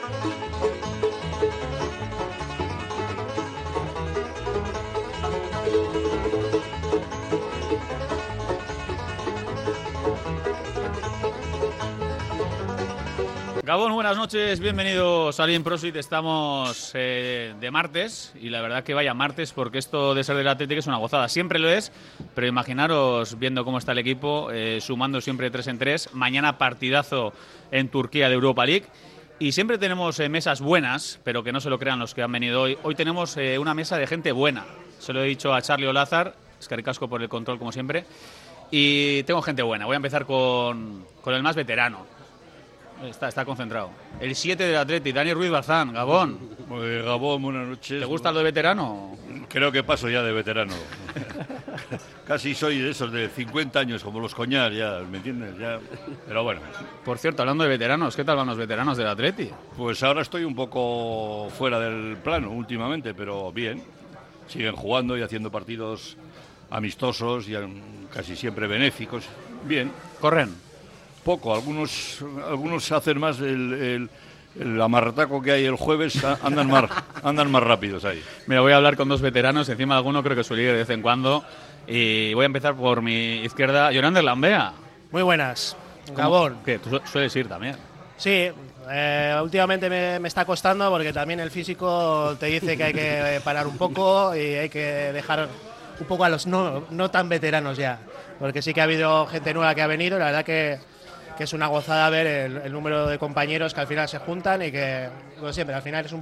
Gabón, buenas noches, bienvenidos a Bien Prosit. Estamos de martes y la verdad que vaya martes, porque esto de ser del Atlético es una gozada. Siempre lo es, pero imaginaros viendo cómo está el equipo, sumando siempre 3 en 3. Mañana partidazo en Turquía de Europa League. Y siempre tenemos mesas buenas, pero que no se lo crean los que han venido hoy. Hoy tenemos una mesa de gente buena. Se lo he dicho a Charlie Olázar, escaricasco por el control como siempre. Y tengo gente buena. Voy a empezar con el más veterano. Está concentrado. El 7 del Atleti, Dani Ruiz Bazán, Gabón. Gabón, buenas noches. ¿Te gusta lo de veterano? Creo que paso ya de veterano. Casi soy de esos de 50 años, como los Coñar, ya, ¿me entiendes? Ya. Pero bueno. Por cierto, hablando de veteranos, ¿qué tal van los veteranos del Atleti? Pues ahora estoy un poco fuera del plano últimamente, pero bien. Siguen jugando y haciendo partidos amistosos y casi siempre benéficos. Bien. ¿Corren? Poco, algunos hacen más el amarrataco que hay el jueves, andan más rápidos ahí. Mira, voy a hablar con dos veteranos, encima de alguno creo que suele ir de vez en cuando. Y voy a empezar por mi izquierda, Yonander Lambea. Muy buenas, Gabón. ¿Qué? ¿Tú sueles ir también? Sí, últimamente me está costando porque también el físico te dice que hay que parar un poco y hay que dejar un poco a los no tan veteranos ya. Porque sí que ha habido gente nueva que ha venido, la verdad que es una gozada ver el número de compañeros que al final se juntan y que, como siempre, al final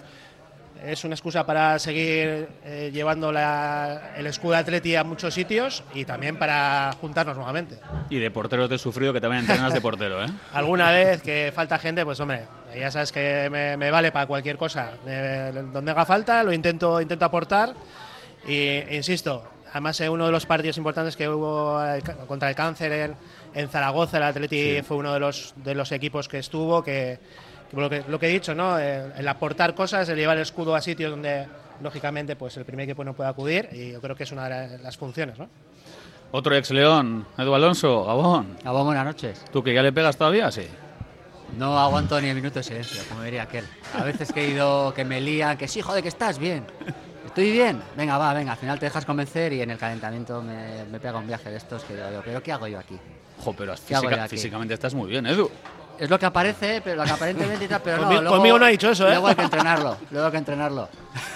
es una excusa para seguir llevando el escudo Atleti a muchos sitios y también para juntarnos nuevamente. Y de portero te he sufrido, que también entrenas de portero, ¿eh? Alguna vez que falta gente, pues hombre, ya sabes que me vale para cualquier cosa. Donde haga falta lo intento aportar y insisto. Además, uno de los partidos importantes que hubo contra el Cáncer en Zaragoza, el Atleti fue uno de los equipos que estuvo, que lo que he dicho, ¿no? El aportar cosas, el llevar el escudo a sitios donde, lógicamente, pues el primer equipo no puede acudir, y yo creo que es una de las funciones, ¿no? Otro ex-León, Edu Alonso, Gabón. Gabón, buenas noches. ¿Tú que ya le pegas todavía? Sí. No aguanto ni el minuto de silencio, como diría aquel. A veces que he ido, que me lían, que sí, joder, que estás bien. ¿Estoy bien? Venga, al final te dejas convencer y en el calentamiento me pega un viaje de estos que digo, ¿pero qué hago yo aquí? Jo, pero físicamente estás muy bien, Edu. Es lo que aparece, pero lo que aparentemente está, pero no. Conmigo no ha dicho eso, ¿eh? Luego hay que entrenarlo.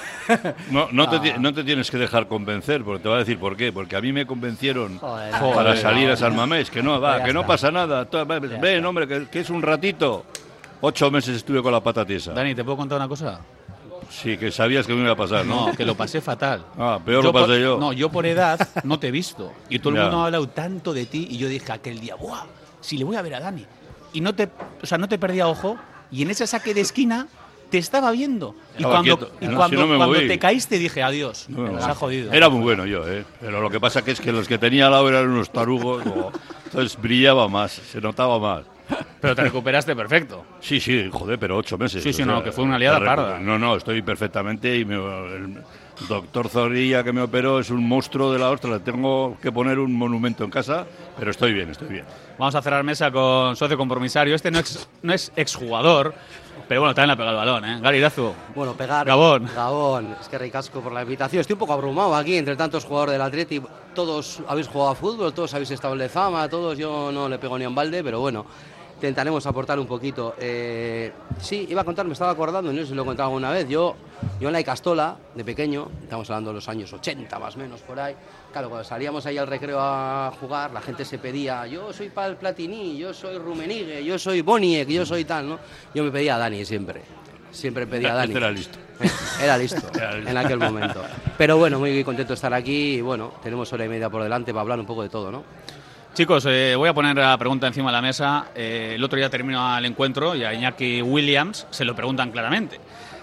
No te tienes que dejar convencer, porque te voy a decir por qué. Porque a mí me convencieron para salir a San Mamés, que no pasa nada. Ven, hombre, que es un ratito. 8 meses estuve con la pata tiesa. Dani, ¿te puedo contar una cosa? Sí, que sabías que me iba a pasar, ¿no? No, que lo pasé fatal. Peor lo pasé yo. No, yo por edad no te he visto. Y todo el mundo ha hablado tanto de ti. Y yo dije aquel día, ¡buah! Si le voy a ver a Dani. Y no te perdía ojo. Y en ese saque de esquina te estaba viendo. Y cuando te caíste dije, adiós. Nos ha jodido. Era muy bueno yo, ¿eh? Pero lo que pasa es que los que tenía al lado eran unos tarugos. Entonces brillaba más, se notaba más. Pero te recuperaste perfecto. Sí, joder, pero 8 meses. Sí, no, que fue una liada parda. No, estoy perfectamente y el doctor Zorrilla que me operó es un monstruo de la ostra. Le tengo que poner un monumento en casa, pero estoy bien. Vamos a cerrar mesa con socio compromisario. Este no es exjugador, pero bueno, también le ha pegado el balón, ¿eh? Gary Irazu. Bueno, pegar. Gabón. Es que ricasco por la invitación. Estoy un poco abrumado aquí entre tantos jugadores del Atleti. Todos habéis jugado a fútbol, todos habéis estado en Lezama, todos yo no le pego ni a un balde, pero bueno. Intentaremos aportar un poquito. Sí, iba a contar, me estaba acordando, no sé si lo he contado alguna vez. Yo en la Icastola, de pequeño, estamos hablando de los años 80 más o menos por ahí. Claro, cuando salíamos ahí al recreo a jugar, la gente se pedía, yo soy Pal Platini, yo soy Rummenigge, yo soy Boniek, yo soy tal, ¿no? Yo me pedía a Dani siempre. Siempre pedía a Dani. Era listo. Era listo en aquel momento. Pero bueno, muy contento de estar aquí y bueno, tenemos hora y media por delante para hablar un poco de todo, ¿no? Chicos, voy a poner la pregunta encima de la mesa. El otro día terminó el encuentro y a Iñaki Williams se lo preguntan claramente.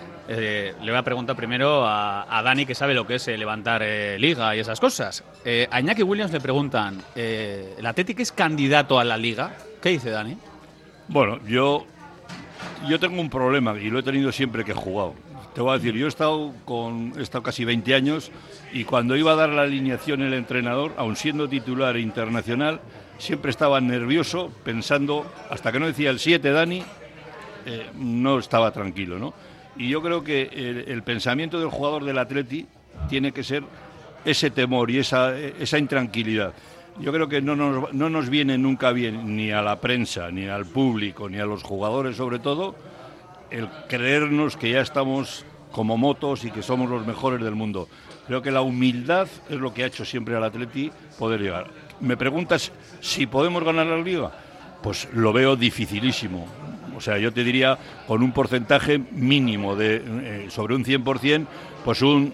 Le voy a preguntar primero a Dani, que sabe lo que es levantar liga y esas cosas. A Iñaki Williams le preguntan, ¿el Athletic es candidato a la liga? ¿Qué dice Dani? Bueno, yo tengo un problema y lo he tenido siempre que he jugado. Te voy a decir, yo he estado casi 20 años y cuando iba a dar la alineación el entrenador, aun siendo titular internacional, siempre estaba nervioso pensando, hasta que no decía el 7 Dani, no estaba tranquilo, ¿no? Y yo creo que el pensamiento del jugador del Atleti tiene que ser ese temor y esa intranquilidad. Yo creo que no nos viene nunca bien, ni a la prensa, ni al público, ni a los jugadores sobre todo, el creernos que ya estamos como motos y que somos los mejores del mundo. Creo que la humildad es lo que ha hecho siempre al Atleti poder llegar. ¿Me preguntas si podemos ganar la Liga? Pues lo veo dificilísimo. O sea, yo te diría con un porcentaje mínimo de sobre un 100%, pues un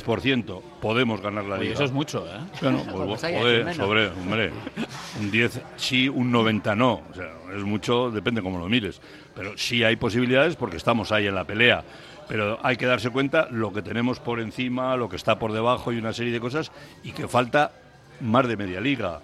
10% podemos ganar la Liga. Oye, eso es mucho, ¿eh? Bueno, pues, hombre, un 10 sí, un 90 no. O sea, es mucho, depende cómo lo mires. Pero sí hay posibilidades porque estamos ahí en la pelea. Pero hay que darse cuenta lo que tenemos por encima, lo que está por debajo y una serie de cosas, y que falta más de media liga.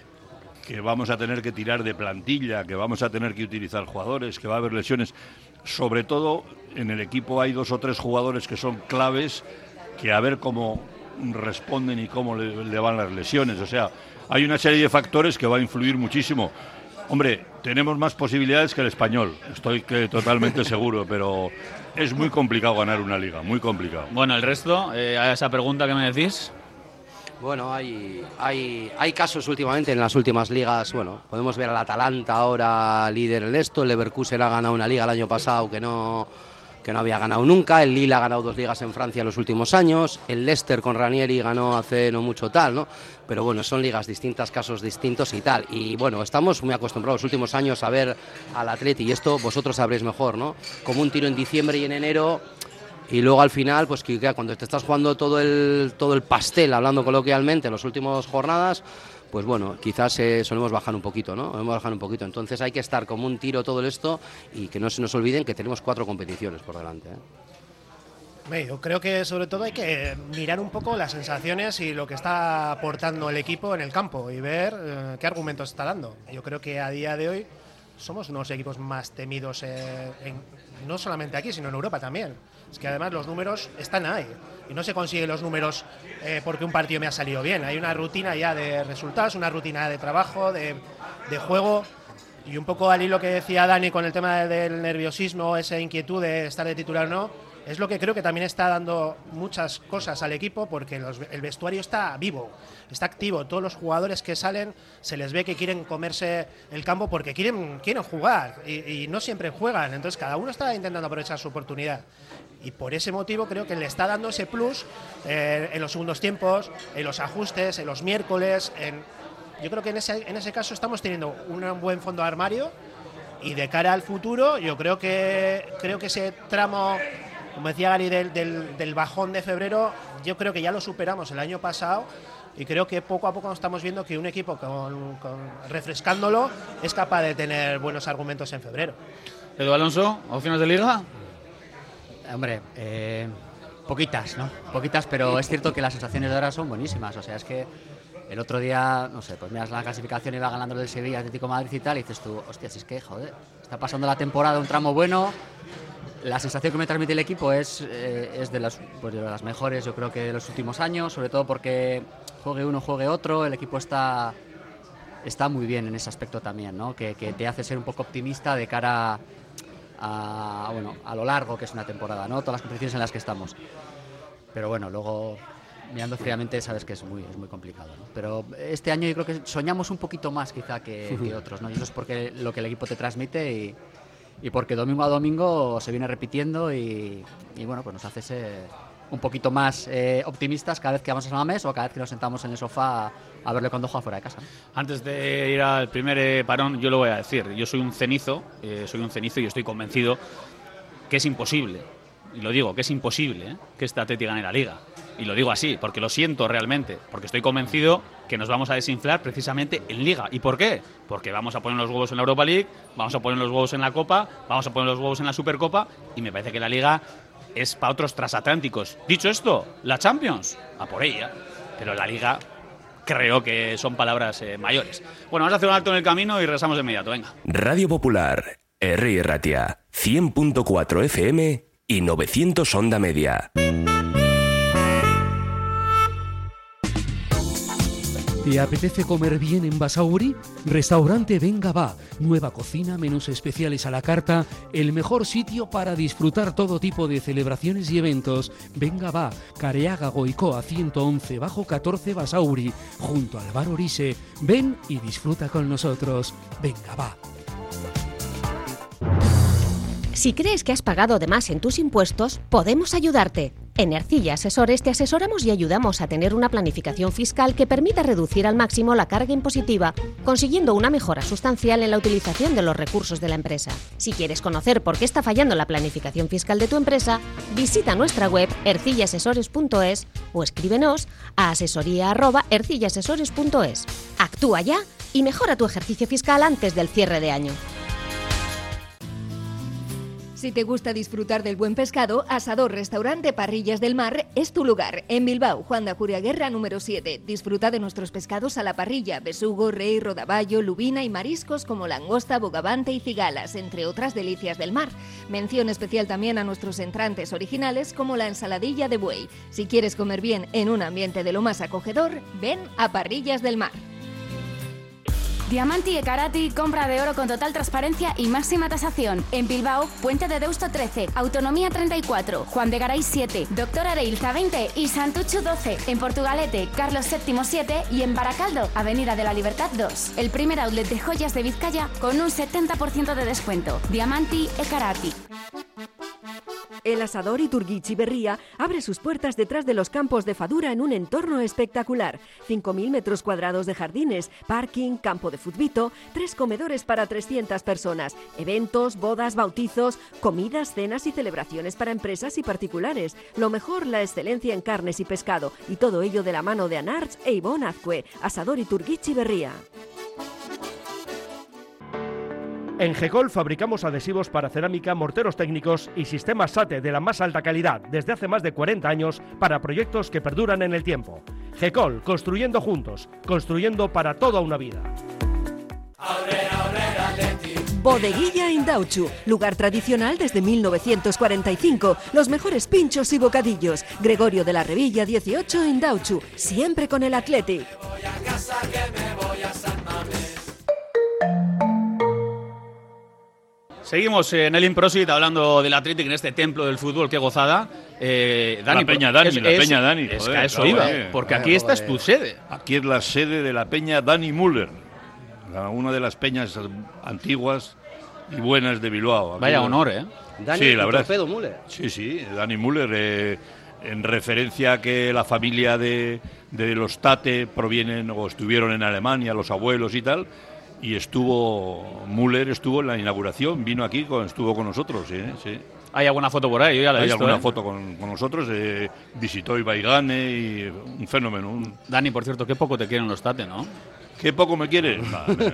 Que vamos a tener que tirar de plantilla, que vamos a tener que utilizar jugadores, que va a haber lesiones. Sobre todo en el equipo hay 2 o 3 jugadores que son claves, que a ver cómo responden y cómo le van las lesiones. O sea, hay una serie de factores que va a influir muchísimo. Hombre, tenemos más posibilidades que el Español, estoy totalmente seguro, pero es muy complicado ganar una liga, muy complicado. Bueno, el resto, a esa pregunta que me decís. Bueno, hay casos últimamente en las últimas ligas. Bueno, podemos ver al Atalanta ahora líder en esto. El Leverkusen ha ganado una liga el año pasado que no había ganado nunca. El Lille ha ganado 2 ligas en Francia en los últimos años. El Leicester con Ranieri ganó hace no mucho tal, ¿no? Pero bueno, son ligas distintas, casos distintos y tal. Y bueno, estamos muy acostumbrados los últimos años a ver al Atleti, y esto vosotros sabréis mejor, ¿no? Como un tiro en diciembre y en enero. Y luego al final, pues que cuando te estás jugando todo el pastel, hablando coloquialmente, en las últimas jornadas, pues bueno, quizás solemos bajar un poquito, ¿no? Entonces hay que estar como un tiro todo esto y que no se nos olviden que tenemos 4 competiciones por delante, ¿eh? Yo creo que sobre todo hay que mirar un poco las sensaciones y lo que está aportando el equipo en el campo y ver qué argumentos está dando. Yo creo que a día de hoy somos unos equipos más temidos, no solamente aquí, sino en Europa también. Es que además los números están ahí y no se consiguen los números porque un partido me ha salido bien. Hay una rutina ya de resultados, una rutina de trabajo, de juego, y un poco al hilo que decía Dani con el tema del nerviosismo, esa inquietud de estar de titular o no, es lo que creo que también está dando muchas cosas al equipo, porque el vestuario está vivo, está activo. Todos los jugadores que salen se les ve que quieren comerse el campo porque quieren jugar y no siempre juegan. Entonces cada uno está intentando aprovechar su oportunidad. Y por ese motivo creo que le está dando ese plus en los segundos tiempos, en los ajustes, en los miércoles. Yo creo que en ese caso estamos teniendo un buen fondo de armario, y de cara al futuro yo creo que ese tramo, como decía Gary, del bajón de febrero, yo creo que ya lo superamos el año pasado, y creo que poco a poco estamos viendo que un equipo refrescándolo es capaz de tener buenos argumentos en febrero. Edu Alonso, ¿opciones de liga? Hombre, poquitas, ¿no? Poquitas, pero es cierto que las sensaciones de ahora son buenísimas. O sea, es que el otro día, no sé, pues miras la clasificación y va ganando el Sevilla, Atlético de Madrid y tal, y dices tú, hostias, es que, joder, está pasando la temporada, un tramo bueno. La sensación que me transmite el equipo es de las mejores, yo creo, que de los últimos años, sobre todo porque juegue uno, juegue otro, el equipo está muy bien en ese aspecto también, ¿no? Que te hace ser un poco optimista de cara a lo largo que es una temporada, ¿no? Todas las competiciones en las que estamos. Pero bueno, luego mirando fríamente sabes que es muy complicado, ¿no? Pero este año yo creo que soñamos un poquito más quizá que otros, ¿no? Y eso es porque lo que el equipo te transmite y porque domingo a domingo se viene repitiendo y bueno, pues nos hace ser un poquito más optimistas cada vez que vamos a San Mamés o cada vez que nos sentamos en el sofá a verle cuando juega fuera de casa. Antes de ir al primer parón, yo lo voy a decir. Yo soy un cenizo y estoy convencido que es imposible, y lo digo, que es imposible, que este Atleti gane la Liga. Y lo digo así, porque lo siento realmente, porque estoy convencido que nos vamos a desinflar precisamente en Liga. ¿Y por qué? Porque vamos a poner los huevos en la Europa League, vamos a poner los huevos en la Copa, vamos a poner los huevos en la Supercopa, y me parece que la Liga es para otros transatlánticos. Dicho esto, la Champions, a por ella, pero la Liga creo que son palabras mayores. Bueno, vamos a hacer un alto en el camino y regresamos de inmediato, venga. Radio Popular, Herri Ratia, 100.4 FM y 900 Onda Media. ¿Te apetece comer bien en Basauri? Restaurante Venga Va. Nueva cocina, menús especiales a la carta, el mejor sitio para disfrutar todo tipo de celebraciones y eventos. Venga Va, Careaga Goicoa 111 bajo 14 Basauri, junto al bar Orise. Ven y disfruta con nosotros. Venga Va. Si crees que has pagado de más en tus impuestos, podemos ayudarte. En Ercilla Asesores te asesoramos y ayudamos a tener una planificación fiscal que permita reducir al máximo la carga impositiva, consiguiendo una mejora sustancial en la utilización de los recursos de la empresa. Si quieres conocer por qué está fallando la planificación fiscal de tu empresa, visita nuestra web ercillaasesores.es o escríbenos a asesoría@ercillaasesores.es. Actúa ya y mejora tu ejercicio fiscal antes del cierre de año. Si te gusta disfrutar del buen pescado, Asador Restaurante Parrillas del Mar es tu lugar. En Bilbao, Juan de Ajuriaguerra número 7. Disfruta de nuestros pescados a la parrilla, besugo, rey, rodaballo, lubina y mariscos como langosta, bogavante y cigalas, entre otras delicias del mar. Mención especial también a nuestros entrantes originales como la ensaladilla de buey. Si quieres comer bien en un ambiente de lo más acogedor, ven a Parrillas del Mar. Diamanti e Karati, compra de oro con total transparencia y máxima tasación. En Bilbao, Puente de Deusto 13, Autonomía 34, Juan de Garay 7, Doctor Areilza 20 y Santuchu 12. En Portugalete, Carlos VII 7 y en Baracaldo, Avenida de la Libertad 2. El primer outlet de joyas de Vizcaya con un 70% de descuento. Diamanti e Karati. El Asador Iturguichi Berría abre sus puertas detrás de los campos de Fadura en un entorno espectacular. 5.000 metros cuadrados de jardines, parking, campo de futbito, 3 comedores para 300 personas, eventos, bodas, bautizos, comidas, cenas y celebraciones para empresas y particulares. Lo mejor, la excelencia en carnes y pescado, y todo ello de la mano de Anarch e Ivonne Azcue. Asador Iturguichi Berría. En Gecol fabricamos adhesivos para cerámica, morteros técnicos y sistemas SATE de la más alta calidad desde hace más de 40 años para proyectos que perduran en el tiempo. Gecol, construyendo juntos, construyendo para toda una vida. Bodeguilla Indauchu, lugar tradicional desde 1945. Los mejores pinchos y bocadillos. Gregorio de la Revilla 18 Indauchu, siempre con el Athletic. Seguimos en el InProsit hablando del Athletic en este templo del fútbol, qué gozada. Dani, la Peña Dani. Es que a eso iba, porque aquí esta es tu sede. Aquí es la sede de la Peña Dani Müller, una de las peñas antiguas y buenas de Bilbao. Aquí Vaya honor, ¿eh? Dani, sí, la verdad. Torpedo Müller. Sí, Dani Müller, en referencia a que la familia de los Tate provienen o estuvieron en Alemania, los abuelos y tal. Y Müller estuvo en la inauguración, vino aquí, estuvo con nosotros, sí. ¿Hay alguna foto por ahí? Yo ya la he visto. Hay alguna foto con nosotros, visitó Ibaigane y un fenómeno. Dani, por cierto, qué poco te quieren los Tate, ¿no? ¿Qué poco me quieren?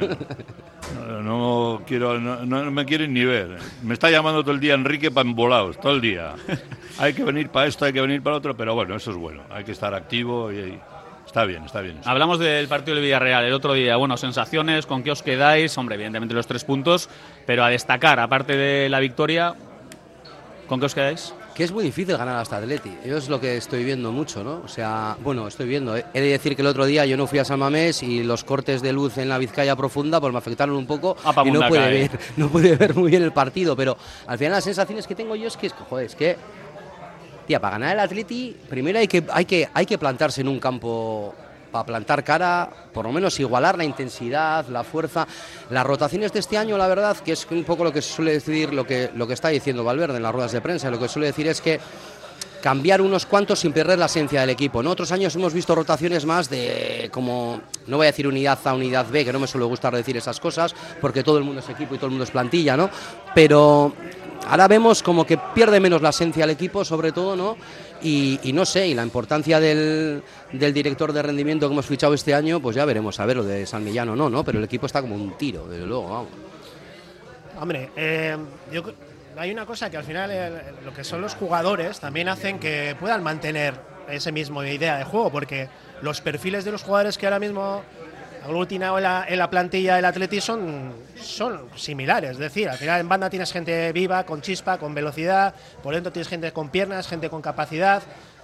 No me quieren ni ver. Me está llamando todo el día Enrique para embolados, todo el día. Hay que venir para esto, hay que venir para otro, pero bueno, eso es bueno. Hay que estar activo y está bien. Eso. Hablamos del partido del Villarreal el otro día. Bueno, sensaciones, ¿con qué os quedáis? Hombre, evidentemente los 3 puntos, pero a destacar, aparte de la victoria, ¿con qué os quedáis? Que es muy difícil ganar hasta Atleti. Yo es lo que estoy viendo mucho, ¿no? O sea, bueno, estoy viendo. He de decir que el otro día yo no fui a San Mamés y los cortes de luz en la Vizcaya profunda pues me afectaron un poco y no pude ver muy bien el partido, pero al final las sensaciones que tengo yo es que, tía, para ganar el Atleti, primero hay que plantarse en un campo para plantar cara, por lo menos igualar la intensidad, la fuerza. Las rotaciones de este año, la verdad, que es un poco lo que suele decir, lo que está diciendo Valverde en las ruedas de prensa, lo que suele decir es que cambiar unos cuantos sin perder la esencia del equipo, ¿no? Otros años hemos visto rotaciones más de, como, no voy a decir unidad A, unidad B, que no me suele gustar decir esas cosas, porque todo el mundo es equipo y todo el mundo es plantilla, ¿no? Pero ahora vemos como que pierde menos la esencia del equipo, sobre todo, ¿no? Y no sé, y la importancia del director de rendimiento que hemos fichado este año, pues ya veremos a ver lo de San Millán o no, pero el equipo está como un tiro, desde luego, vamos. Hombre, hay una cosa que al final lo que son los jugadores también hacen que puedan mantener esa misma idea de juego, porque los perfiles de los jugadores que ahora mismo aglutinado en la plantilla del Atleti son similares, es decir, al final en banda tienes gente viva, con chispa, con velocidad, por dentro tienes gente con piernas, gente con capacidad,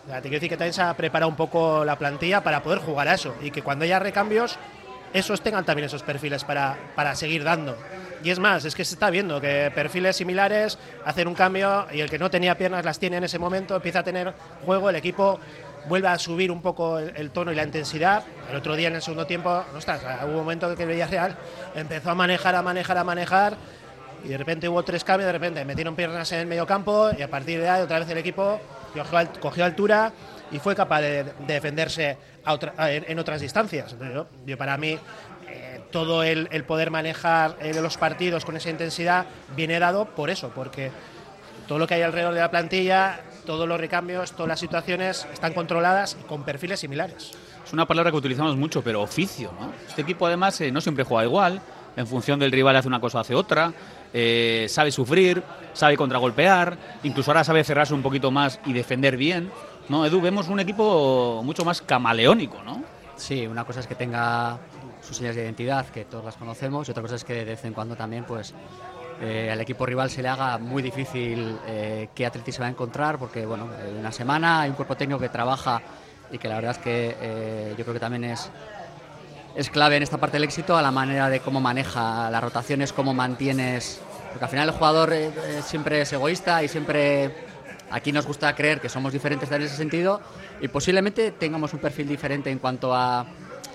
O sea, te quiero decir que también se ha preparado un poco la plantilla para poder jugar a eso y que cuando haya recambios, esos tengan también esos perfiles para seguir dando. Y es más, es que se está viendo que perfiles similares hacen un cambio y el que no tenía piernas las tiene en ese momento, empieza a tener juego, el equipo vuelve a subir un poco el tono y la intensidad. El otro día en el segundo tiempo, hubo un momento que el Villarreal empezó a manejar y de repente hubo 3 cambios, de repente metieron piernas en el medio campo y a partir de ahí otra vez el equipo cogió altura y fue capaz de defenderse en otras distancias. Entonces, yo para mí todo el poder manejar los partidos con esa intensidad viene dado por eso, porque todo lo que hay alrededor de la plantilla, todos los recambios, todas las situaciones están controladas y con perfiles similares. Es una palabra que utilizamos mucho, pero oficio, ¿no? Este equipo además no siempre juega igual, en función del rival hace una cosa o hace otra, sabe sufrir, sabe contragolpear, incluso ahora sabe cerrarse un poquito más y defender bien, ¿no? Edu, vemos un equipo mucho más camaleónico, ¿no? Sí, una cosa es que tenga sus señas de identidad, que todos las conocemos, y otra cosa es que de vez en cuando también pues al equipo rival se le haga muy difícil qué Atleti se va a encontrar, porque bueno, en una semana hay un cuerpo técnico que trabaja y que la verdad es que yo creo que también es clave en esta parte del éxito a la manera de cómo maneja las rotaciones, cómo mantienes, porque al final el jugador siempre es egoísta y siempre aquí nos gusta creer que somos diferentes en ese sentido y posiblemente tengamos un perfil diferente en cuanto a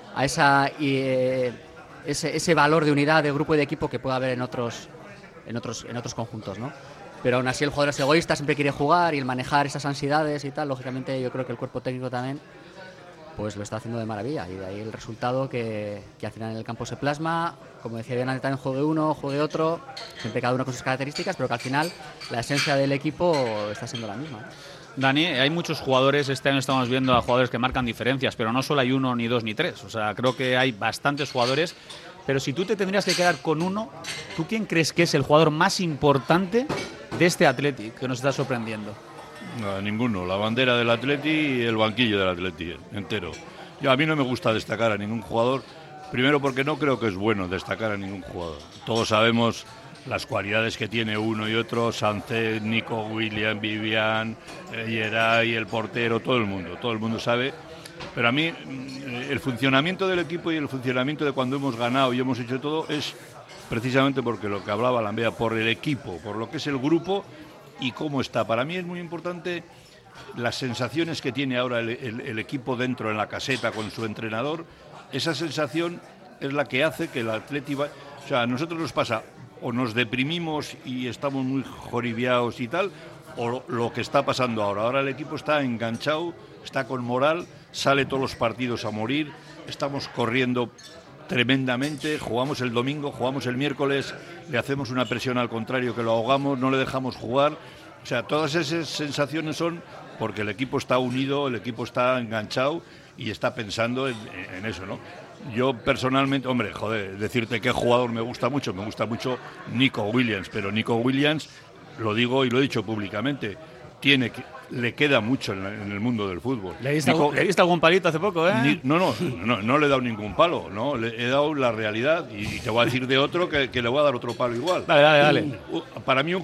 ese valor de unidad, de grupo y de equipo que puede haber en otros conjuntos, ¿no? Pero aún así el jugador es egoísta, siempre quiere jugar y el manejar esas ansiedades y tal, lógicamente yo creo que el cuerpo técnico también pues lo está haciendo de maravilla y de ahí el resultado que al final en el campo se plasma, como decía bien, también juegue uno, juegue otro, siempre cada uno con sus características, pero que al final la esencia del equipo está siendo la misma. Dani, hay muchos jugadores, este año estamos viendo a jugadores que marcan diferencias, pero no solo hay 1, ni 2, ni 3, o sea, creo que hay bastantes jugadores, pero si tú te tendrías que quedar con uno, ¿tú quién crees que es el jugador más importante de este Atleti que nos está sorprendiendo? No, ninguno. La bandera del Atleti y el banquillo del Atleti entero. A mí no me gusta destacar a ningún jugador, primero porque no creo que es bueno destacar a ningún jugador. Todos sabemos las cualidades que tiene uno y otro, Sánchez, Nico Williams, Vivian, Yeray, el portero, todo el mundo sabe. Pero a mí el funcionamiento del equipo y el funcionamiento de cuando hemos ganado y hemos hecho todo es precisamente porque lo que hablaba Lambea, por el equipo, por lo que es el grupo y cómo está. Para mí es muy importante las sensaciones que tiene ahora el equipo dentro en la caseta con su entrenador. Esa sensación es la que hace que el Atleti o sea, a nosotros nos pasa, o nos deprimimos y estamos muy joribiados y tal, o lo que está pasando ahora. Ahora el equipo está enganchado, está con moral, sale todos los partidos a morir, estamos corriendo tremendamente, jugamos el domingo, jugamos el miércoles, le hacemos una presión al contrario que lo ahogamos, no le dejamos jugar. O sea, todas esas sensaciones son porque el equipo está unido, el equipo está enganchado y está pensando en eso, ¿no? Yo personalmente, hombre, decirte qué jugador me gusta mucho Nico Williams, pero Nico Williams, lo digo y lo he dicho públicamente, le queda mucho en el mundo del fútbol. ¿Le diste algún palito hace poco, eh? No le he dado ningún palo, no, le he dado la realidad y te voy a decir de otro que le voy a dar otro palo igual. Dale. Para mí un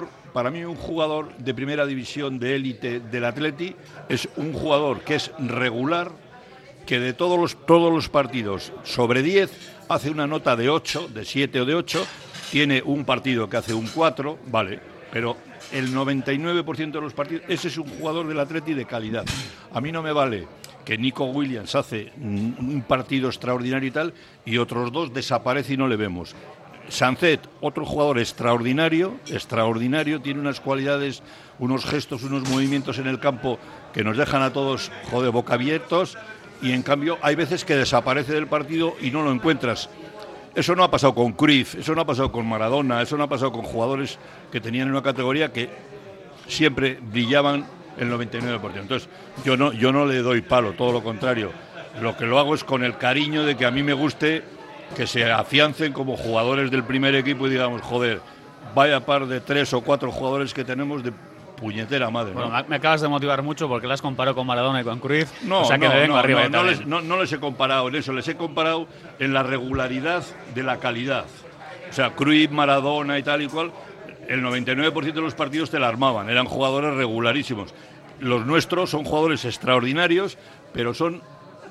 jugador de primera división de élite del Atleti es un jugador que es regular, que de todos los partidos sobre 10 hace una nota de 8, de 7 o de 8, tiene un partido que hace un 4, vale, pero el 99% de los partidos, ese es un jugador del Atleti de calidad. A mí no me vale que Nico Williams hace un partido extraordinario y tal, y otros 2 desaparece y no le vemos. Sánchez, otro jugador extraordinario, tiene unas cualidades, unos gestos, unos movimientos en el campo que nos dejan a todos, boca abiertos, y en cambio hay veces que desaparece del partido y no lo encuentras. Eso no ha pasado con Cruyff, eso no ha pasado con Maradona, eso no ha pasado con jugadores que tenían una categoría que siempre brillaban el 99%. Entonces, yo no le doy palo, todo lo contrario. Lo que lo hago es con el cariño de que a mí me guste que se afiancen como jugadores del primer equipo y digamos, vaya par de 3 o 4 jugadores que tenemos de puñetera madre, ¿no? Bueno, me acabas de motivar mucho porque las comparo con Maradona y con Cruyff. No, o sea que me vengo arriba. No les he comparado en eso, les he comparado en la regularidad de la calidad. O sea, Cruyff, Maradona y tal y cual, el 99% de los partidos te la armaban, eran jugadores regularísimos. los nuestros son jugadores extraordinarios, pero son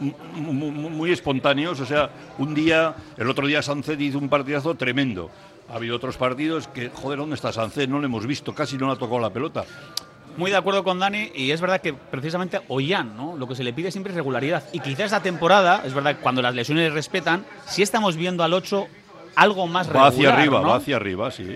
muy espontáneos. O sea, el otro día Sánchez hizo un partidazo tremendo. Ha habido otros partidos que, joder, ¿dónde está Sánchez? No lo hemos visto, casi no le ha tocado la pelota. Muy de acuerdo con Dani, y es verdad que precisamente Ollán, ¿no? Lo que se le pide siempre es regularidad. Y quizás esta temporada, es verdad que cuando las lesiones respetan, sí estamos viendo al 8 algo más regular. Va hacia arriba, sí.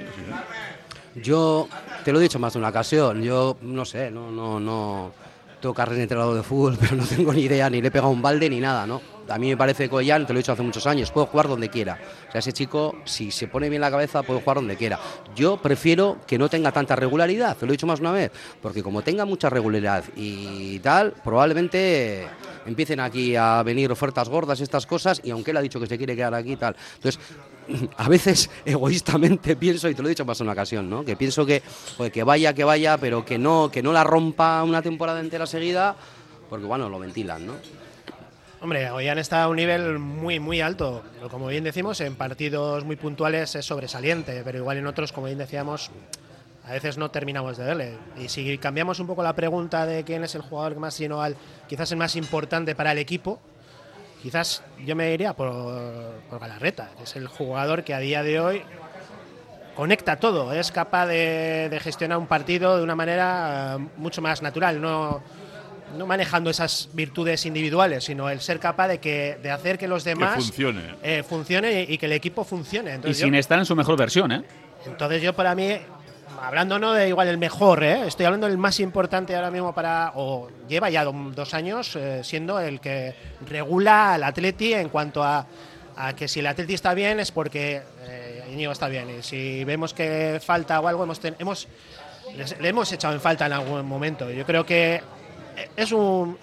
Yo te lo he dicho más de una ocasión, yo no sé, no tengo carrera de entrenador de fútbol, pero no tengo ni idea, ni le he pegado un balde ni nada, ¿no? A mí me parece que Ollán, te lo he dicho hace muchos años, puede jugar donde quiera. O sea, ese chico, si se pone bien la cabeza, puede jugar donde quiera. Yo prefiero que no tenga tanta regularidad, te lo he dicho más una vez, porque como tenga mucha regularidad y tal, probablemente empiecen aquí a venir ofertas gordas y estas cosas, y aunque él ha dicho que se quiere quedar aquí y tal. Entonces, a veces egoístamente pienso, y te lo he dicho más una ocasión, ¿no? Que pienso que vaya, pero que no la rompa una temporada entera seguida, porque bueno, lo ventilan, ¿no? Hombre, Ollán está a un nivel muy, muy alto. Como bien decimos, en partidos muy puntuales es sobresaliente, pero igual en otros, como bien decíamos, a veces no terminamos de verle. Y si cambiamos un poco la pregunta de quién es el jugador que más, sino quizás el más importante para el equipo, quizás yo me iría por Galarreta, que es el jugador que a día de hoy conecta todo, es capaz de gestionar un partido de una manera mucho más natural, no manejando esas virtudes individuales, sino el ser capaz de hacer que los demás funcione y que el equipo funcione. Entonces, sin estar en su mejor versión, ¿eh? Entonces yo, para mí, hablando no de igual el mejor, estoy hablando del más importante ahora mismo lleva ya 2 años siendo el que regula al Atleti en cuanto a que si el Atleti está bien es porque Íñigo está bien, y si vemos que falta o algo le hemos echado en falta en algún momento. Yo creo que es un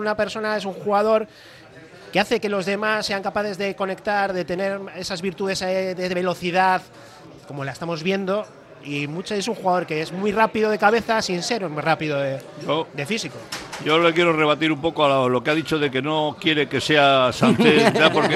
jugador que hace que los demás sean capaces de conectar, de tener esas virtudes de velocidad, como la estamos viendo, y es un jugador que es muy rápido de cabeza sin ser muy rápido de físico. Yo le quiero rebatir un poco a lo que ha dicho de que no quiere que sea Sánchez, porque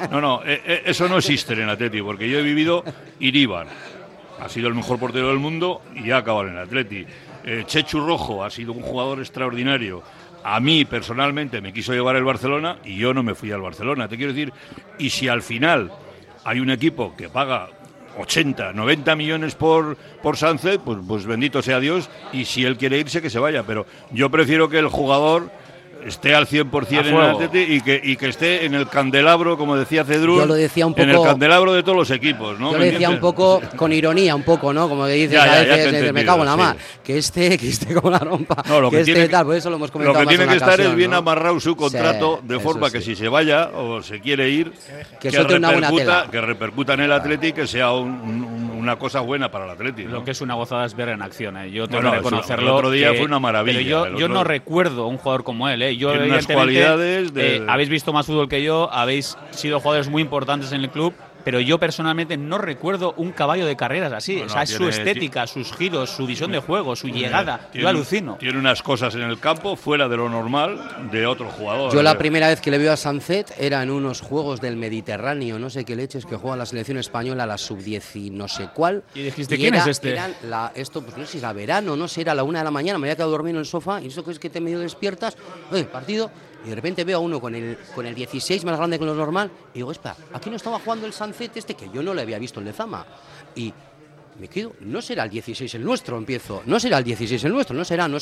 eso no existe en el Atleti, porque yo he vivido Iríbar, ha sido el mejor portero del mundo y ha acabado en el Atleti. Chechu Rojo ha sido un jugador extraordinario. A mí, personalmente, me quiso llevar el Barcelona y yo no me fui al Barcelona. Te quiero decir, y si al final hay un equipo que paga 80, 90 millones por Sánchez, pues bendito sea Dios, y si él quiere irse, que se vaya. Pero yo prefiero que el jugador esté al 100% en el Atleti y que esté en el candelabro, como decía Cedrún, yo lo decía un poco, en el candelabro de todos los equipos, ¿no? Yo lo decía un poco con ironía, un poco, ¿no? Como que dices a veces, me cago en la mar, que esté como la rompa, no, que esté tal, por eso lo hemos comentado. Lo que tiene que estar ocasión, es bien ¿no? amarrado su contrato, de forma que si se vaya o se quiere ir, que repercuta en el Atleti, que sea una cosa buena para el Atleti, ¿no? Lo que es una gozada es ver en acción, ¿eh? Yo tengo que reconocerlo. El otro día fue una maravilla. Pero yo no recuerdo un jugador como él, ¿eh? Yo, tiene unas cualidades habéis visto más fútbol que yo, habéis sido jugadores muy importantes en el club, pero yo personalmente no recuerdo un caballo de carreras así. O sea, es su estética, sus giros, su visión de juego, su llegada. Yo alucino. Tiene unas cosas en el campo fuera de lo normal de otro jugador. Yo la primera vez que le veo a Sánchez era en unos Juegos del Mediterráneo, no sé qué leches, que juega la selección española, la sub-10 y no sé cuál. Y dijiste, ¿quién es este? Esto, pues no sé si era verano, no sé, era la 1 de la mañana, me había quedado dormido en el sofá, y eso que es que te medio despiertas, partido. Y de repente veo a uno con el 16 más grande que lo normal y digo, espera, aquí no estaba jugando el Sánchez que yo no le había visto en Lezama. Y me quedo, no será el 16 el nuestro, no será el 16 el nuestro, no será.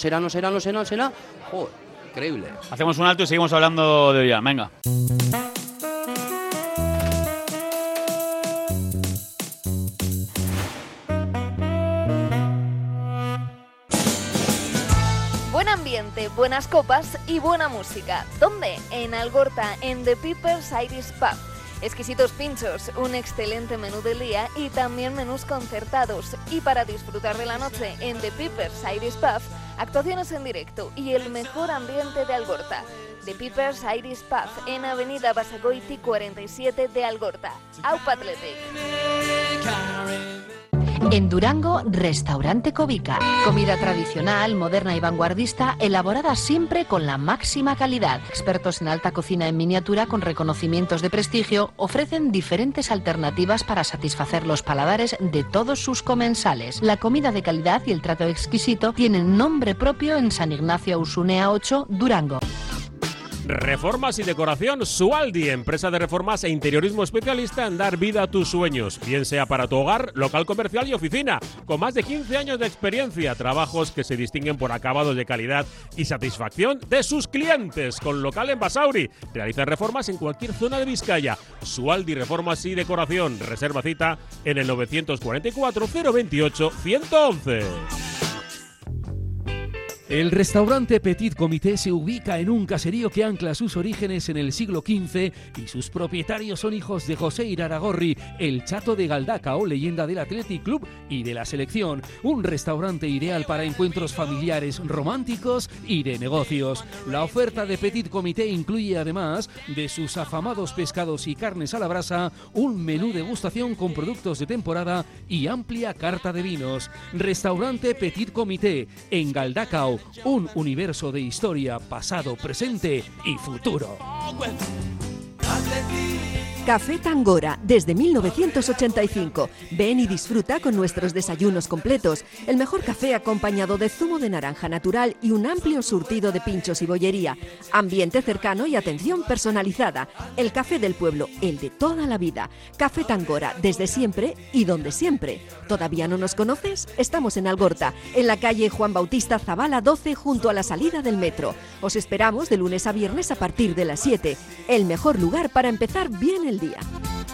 Joder, increíble. Hacemos un alto y seguimos hablando de Ollán, venga. Ambiente, buenas copas y buena música. ¿Dónde? En Algorta, en The Peepers Irish Pub. Exquisitos pinchos, un excelente menú del día y también menús concertados. Y para disfrutar de la noche en The Peepers Irish Pub, actuaciones en directo y el mejor ambiente de Algorta. The Peepers Irish Pub en Avenida Basagoiti 47 de Algorta. Aupa Athletic. En Durango, Restaurante Cobica. Comida tradicional, moderna y vanguardista, elaborada siempre con la máxima calidad. Expertos en alta cocina en miniatura con reconocimientos de prestigio ofrecen diferentes alternativas para satisfacer los paladares de todos sus comensales. La comida de calidad y el trato exquisito tienen nombre propio en San Ignacio Ausunea 8, Durango. Reformas y decoración Sualdi, empresa de reformas e interiorismo especialista en dar vida a tus sueños, bien sea para tu hogar, local comercial y oficina, con más de 15 años de experiencia, trabajos que se distinguen por acabados de calidad y satisfacción de sus clientes, con local en Basauri. Realizan reformas en cualquier zona de Vizcaya. Sualdi Reformas y Decoración, reserva cita en el 944 028 111. El restaurante Petit Comité se ubica en un caserío que ancla sus orígenes en el siglo XV y sus propietarios son hijos de José Iraragorri, el Chato de Galdacao, leyenda del Athletic Club y de la selección. Un restaurante ideal para encuentros familiares, románticos y de negocios. La oferta de Petit Comité incluye, además de sus afamados pescados y carnes a la brasa, un menú degustación con productos de temporada y amplia carta de vinos. Restaurante Petit Comité en Galdacao. Un universo de historia, pasado, presente y futuro. Café Tangora, desde 1985. Ven y disfruta con nuestros desayunos completos. El mejor café acompañado de zumo de naranja natural y un amplio surtido de pinchos y bollería. Ambiente cercano y atención personalizada. El café del pueblo, el de toda la vida. Café Tangora, desde siempre y donde siempre. ¿Todavía no nos conoces? Estamos en Algorta, en la calle Juan Bautista Zavala 12, junto a la salida del metro. Os esperamos de lunes a viernes a partir de las 7. El mejor lugar para empezar bien el día.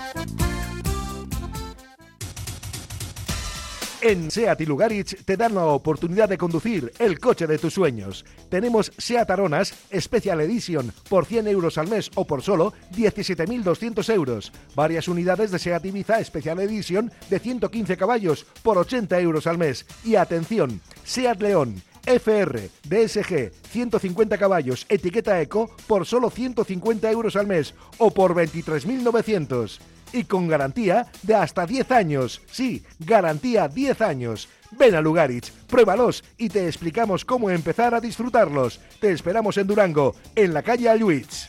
En SEAT y Lugaritz te dan la oportunidad de conducir el coche de tus sueños. Tenemos SEAT Aronas Special Edition por 100 euros al mes o por solo 17.200 euros. Varias unidades de SEAT Ibiza Special Edition de 115 caballos por 80 euros al mes. Y atención, SEAT León FR DSG 150 caballos, etiqueta Eco por solo 150 euros al mes o por 23.900. Y con garantía de hasta 10 años. Sí, garantía 10 años. Ven a Lugaritz, pruébalos y te explicamos cómo empezar a disfrutarlos. Te esperamos en Durango, en la calle Alluitz.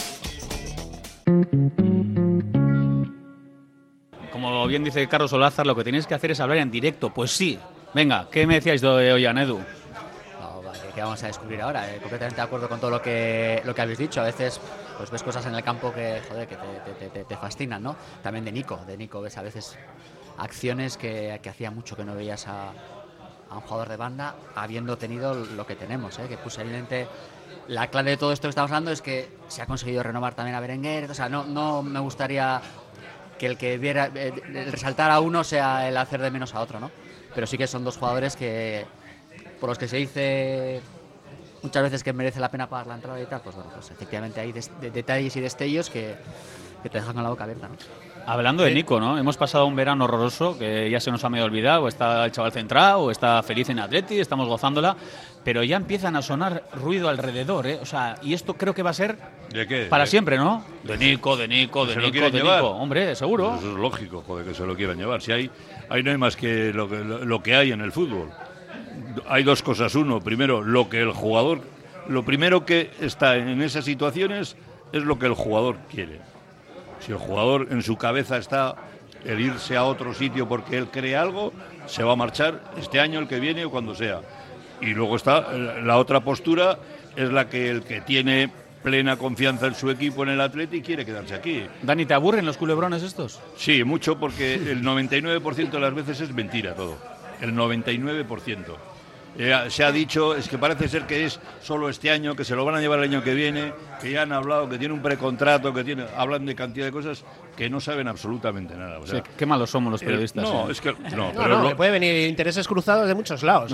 Como bien dice Carlos Olázar, lo que tenéis que hacer es hablar en directo. Pues sí. Venga, ¿qué me decíais de hoy, Edu? ¿Qué vamos a descubrir ahora? Completamente de acuerdo con todo lo que habéis dicho. A veces pues ves cosas en el campo que, joder, que te fascinan, ¿no? También de Nico ves a veces acciones que hacía mucho que no veías a un jugador de banda, habiendo tenido lo que tenemos, que posiblemente la clave de todo esto que estamos hablando es que se ha conseguido renovar también a Berenguer. O sea, no me gustaría que el que viera el resaltar a uno sea el hacer de menos a otro, ¿no? Pero sí que son dos jugadores que por los que se dice muchas veces que merece la pena pagar la entrada y tal, pues bueno, pues efectivamente hay detalles y destellos que te dejan con la boca abierta, ¿no? Hablando de Nico, ¿no? Hemos pasado un verano horroroso que ya se nos ha medio olvidado, o está el chaval centrado, o está feliz en Atleti, estamos gozándola, pero ya empiezan a sonar ruido alrededor, ¿eh? O sea, y esto creo que va a ser ¿de qué? Para siempre, ¿no? De Nico. Hombre, seguro. Pues eso es lógico, joder, que se lo quieran llevar. Si ahí no hay más que lo que hay en el fútbol. Hay dos cosas. Uno, primero, lo primero que está en esas situaciones es lo que el jugador quiere. Si el jugador en su cabeza está el irse a otro sitio porque él cree algo, se va a marchar este año, el que viene o cuando sea. Y luego está la otra postura, es la que el que tiene plena confianza en su equipo, en el Atleti, quiere quedarse aquí. Dani, ¿te aburren los culebrones estos? Sí, mucho, porque el 99% de las veces es mentira todo. El 99%. Se ha dicho, es que parece ser que es solo este año, que se lo van a llevar el año que viene, que ya han hablado, que tiene un precontrato, hablan de cantidad de cosas que no saben absolutamente nada. O sea, sí, qué malos somos los periodistas. Que puede venir intereses cruzados de muchos lados. No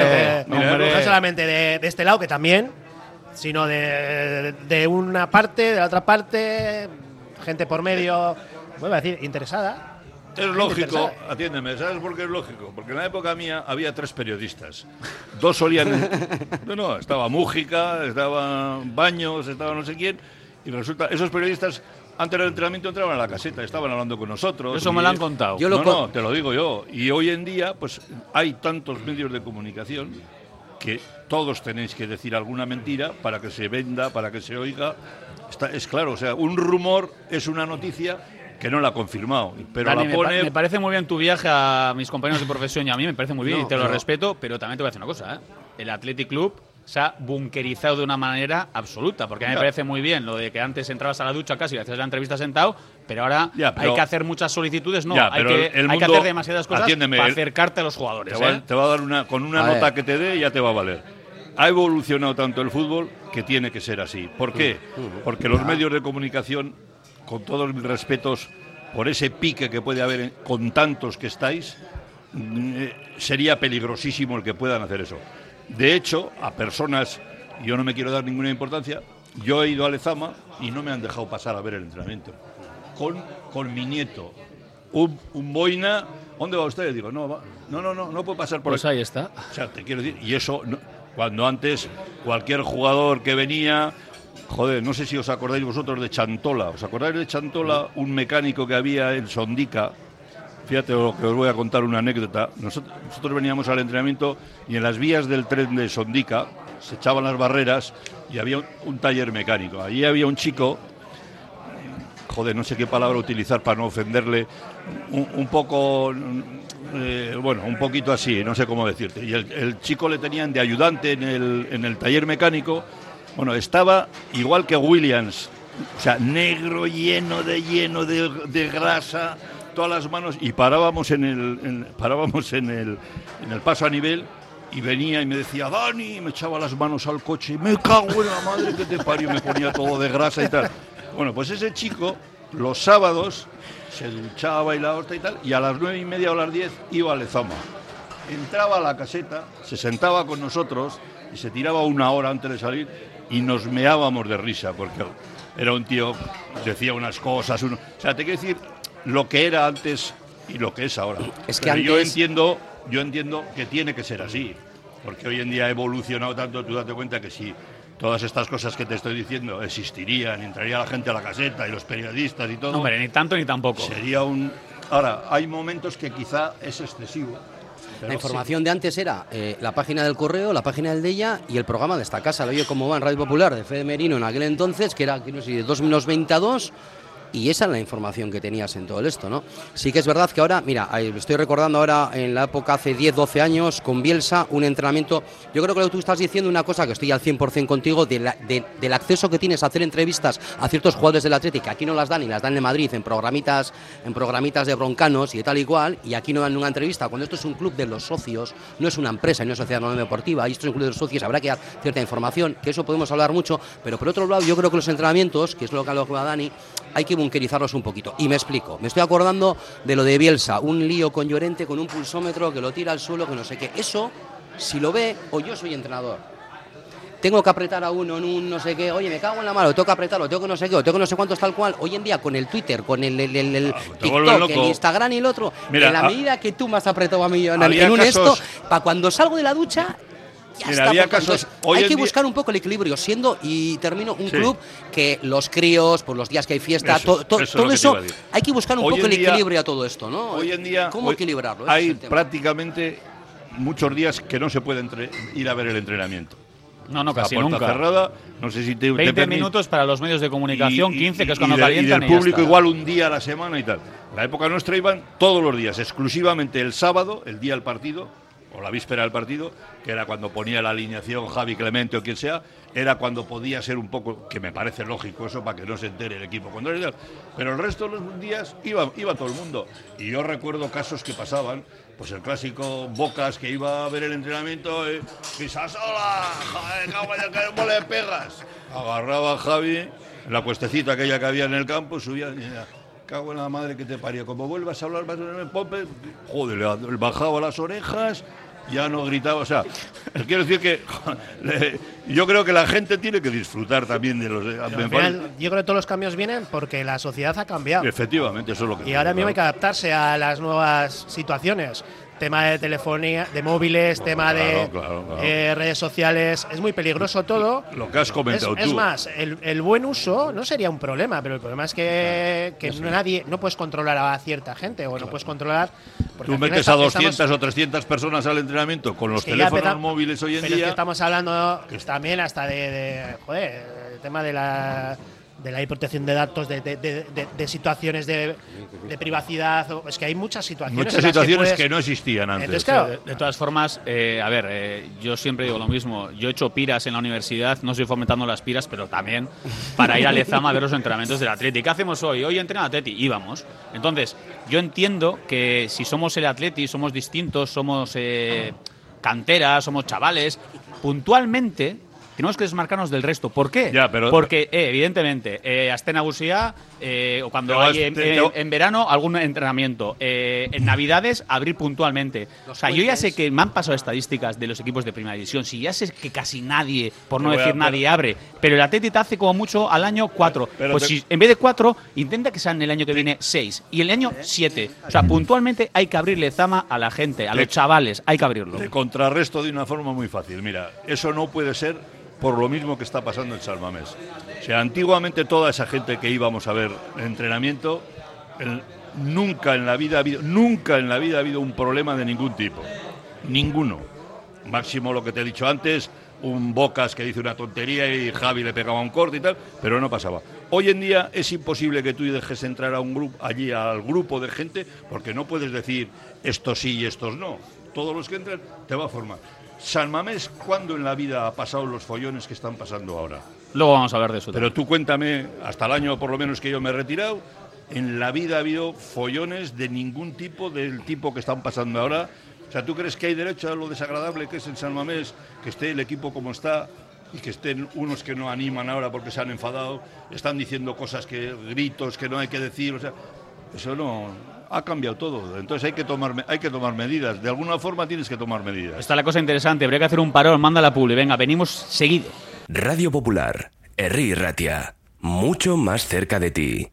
solamente de este lado, que también, sino de una parte, de la otra parte, gente por medio, voy a decir, interesada. Es lógico, atiéndeme, ¿sabes por qué es lógico? Porque en la época mía había 3 periodistas. 2 solían... estaba Mújica, estaba Baños, estaba no sé quién, y resulta, esos periodistas antes del entrenamiento entraban a la caseta, estaban hablando con nosotros. Eso me lo han contado. No, te lo digo yo. Y hoy en día, pues hay tantos medios de comunicación que todos tenéis que decir alguna mentira para que se venda, para que se oiga. Es claro, o sea, un rumor es una noticia que no la ha confirmado, pero Dani, la pone... me parece muy bien tu viaje a mis compañeros de profesión y a mí me parece muy bien y te lo respeto, pero también te voy a decir una cosa, ¿eh? El Athletic Club se ha bunkerizado de una manera absoluta, porque a mí me parece muy bien lo de que antes entrabas a la ducha casi y hacías la entrevista sentado, pero ahora hay que hacer muchas solicitudes, hay que hacer demasiadas cosas para acercarte a los jugadores. Te va a dar con una nota que te dé ya te va a valer. Ha evolucionado tanto el fútbol que tiene que ser así. ¿Por qué? Porque los medios de comunicación, con todos mis respetos, por ese pique que puede haber con tantos que estáis, sería peligrosísimo el que puedan hacer eso. De hecho, a personas, yo no me quiero dar ninguna importancia, yo he ido a Lezama y no me han dejado pasar a ver el entrenamiento. Con mi nieto, un boina, ¿dónde va usted? Digo, no puede pasar por pues ahí está. O sea, te quiero decir, y eso, cuando antes cualquier jugador que venía... Joder, no sé si os acordáis vosotros de Chantola. ¿Os acordáis de Chantola, un mecánico que había en Sondica? Fíjate lo que os voy a contar una anécdota. Nosotros veníamos al entrenamiento y en las vías del tren de Sondica se echaban las barreras y había un taller mecánico. Allí había un chico, joder, no sé qué palabra utilizar para no ofenderle, un poco, un poquito así, no sé cómo decirte. Y el chico le tenían de ayudante en el taller mecánico. Bueno, estaba igual que Williams, o sea, negro, lleno de grasa, todas las manos, y parábamos en el paso a nivel, y venía y me decía, Dani, me echaba las manos al coche, me cago en la madre que te parió, me ponía todo de grasa y tal. Bueno, pues ese chico, los sábados, se duchaba y la hostia y tal, y a las 9:30 o las 10 iba a Lezama. Entraba a la caseta, se sentaba con nosotros, y se tiraba una hora antes de salir, y nos meábamos de risa, porque era un tío, decía unas cosas, o sea, te quiero decir lo que era antes y lo que es ahora. Es que antes... yo entiendo que tiene que ser así, porque hoy en día ha evolucionado tanto, tú date cuenta que si todas estas cosas que te estoy diciendo existirían, entraría la gente a la caseta y los periodistas y todo... No, hombre, ni tanto ni tampoco. Sería un... Ahora, hay momentos que quizá es excesivo. La información de antes era la página del Correo, la página del Deia y el programa de esta casa, lo oye como va en Radio Popular de Fede Merino en aquel entonces, que era, no sé, de 2 menos 20 a 2, y esa es la información que tenías en todo esto, ¿no? Sí que es verdad que ahora, mira, estoy recordando ahora en la época hace 10, 12 años, con Bielsa, un entrenamiento, yo creo que lo que tú estás diciendo, una cosa que estoy al 100% contigo, del acceso que tienes a hacer entrevistas a ciertos jugadores del Atlético, que aquí no las dan y las dan en Madrid, en programitas de broncanos y de tal y cual, y aquí no dan una entrevista, cuando esto es un club de los socios, no es una empresa y no es sociedad no deportiva, y esto es un club de los socios, habrá que dar cierta información, que eso podemos hablar mucho, pero por otro lado yo creo que los entrenamientos, que es lo que va Dani, hay que bunkerizarlos un poquito. Y me explico. Me estoy acordando de lo de Bielsa, un lío con Llorente con un pulsómetro que lo tira al suelo, que no sé qué. Eso, si lo ve, o yo soy entrenador, tengo que apretar a uno en un no sé qué, oye, me cago en la mano, tengo que apretarlo, tengo que no sé qué, o tengo que no sé cuántos tal cual. Hoy en día, con el Twitter, con el TikTok, el Instagram y el otro, mira, en la medida que tú me has apretado a mí en un esto, para cuando salgo de la ducha... Ya mira, había casos, hay que buscar un poco el equilibrio, siendo, y termino, un club que los críos, por los días que hay fiesta, todo eso, hay que buscar un poco el equilibrio a todo esto, ¿no? Hoy en día, ¿cómo equilibrarlo? Hay prácticamente muchos días que no se puede ir a ver el entrenamiento. No, casi nunca. Cerrada, no sé si 20 minutos para los medios de comunicación, 15 que es cuando calientan. Y del público igual un día a la semana y tal. La época nuestra iban todos los días, exclusivamente el sábado, el día del partido, o la víspera del partido, que era cuando ponía la alineación Javi Clemente o quien sea, era cuando podía ser un poco, que me parece lógico eso, para que no se entere el equipo contrario. Pero el resto de los días iba todo el mundo. Y yo recuerdo casos que pasaban, pues el clásico Bocas, que iba a ver el entrenamiento, Pisasola, joder, ¿cómo le pegas? Agarraba a Javi, en la cuestecita aquella que había en el campo, subía y decía, cago en la madre que te parió, como vuelvas a hablar más en el Pope, joder, le bajaba las orejas, ya no gritaba, o sea, quiero decir que yo creo que la gente tiene que disfrutar también de los... Al final, yo creo que todos los cambios vienen porque la sociedad ha cambiado. Efectivamente, eso es lo que... Y ahora mismo hay que adaptarse a las nuevas situaciones. tema de telefonía, de móviles, tema de redes sociales, es muy peligroso todo. Lo que has comentado tú. Es más, el buen uso no sería un problema, pero el problema es que no puedes controlar a cierta gente o no puedes controlar. Tú metes a 200 o 300 personas al entrenamiento con los teléfonos móviles hoy en día. Pero es que estamos hablando también hasta el tema de la protección de datos, de situaciones de privacidad. Es que hay muchas situaciones. Muchas situaciones que no existían antes. Entonces, claro, de todas formas, yo siempre digo lo mismo. Yo he hecho piras en la universidad, no estoy fomentando las piras, pero también para ir a Lezama a ver los entrenamientos del Atleti. ¿Qué hacemos hoy? Hoy entrena el Atleti. Íbamos. Entonces, yo entiendo que si somos el Atleti, somos distintos, somos canteras, somos chavales, puntualmente tenemos que desmarcarnos del resto. ¿Por qué? Porque, evidentemente, Astena Gusía, o cuando hay en verano algún entrenamiento, en Navidades abrir puntualmente. O sea, yo ya sé que me han pasado estadísticas de los equipos de Primera División. Si ya sé que casi nadie, por no decir nadie, abre, pero el Atleti te hace como mucho al año 4. Pues si en vez de 4, intenta que sean el año que viene 6 y el año 7. O sea, puntualmente hay que abrirle Zama a la gente, a los chavales, hay que abrirlo. Te contrarresto de una forma muy fácil. Mira, eso no puede ser por lo mismo que está pasando en San Mamés. O sea, antiguamente toda esa gente que íbamos a ver entrenamiento, nunca en la vida ha habido un problema de ningún tipo. Ninguno. Máximo lo que te he dicho antes, un Bocas que dice una tontería y Javi le pegaba un corte y tal, pero no pasaba. Hoy en día es imposible que tú dejes entrar a un grupo, allí al grupo de gente, porque no puedes decir estos sí y estos no. Todos los que entran te va a formar. San Mamés, ¿cuándo en la vida ha pasado los follones que están pasando ahora? Luego vamos a hablar de eso. Pero tú cuéntame, hasta el año por lo menos que yo me he retirado, en la vida ha habido follones de ningún tipo, del tipo que están pasando ahora. O sea, ¿tú crees que hay derecho a lo desagradable que es en San Mamés, que esté el equipo como está y que estén unos que no animan ahora porque se han enfadado, están diciendo cosas, gritos que no hay que decir? O sea, eso no... Ha cambiado todo, entonces hay que tomar medidas. De alguna forma tienes que tomar medidas. Está la cosa interesante, habría que hacer un parón, manda la publi, venga, venimos seguido. Radio Popular, Herri Ratia, mucho más cerca de ti.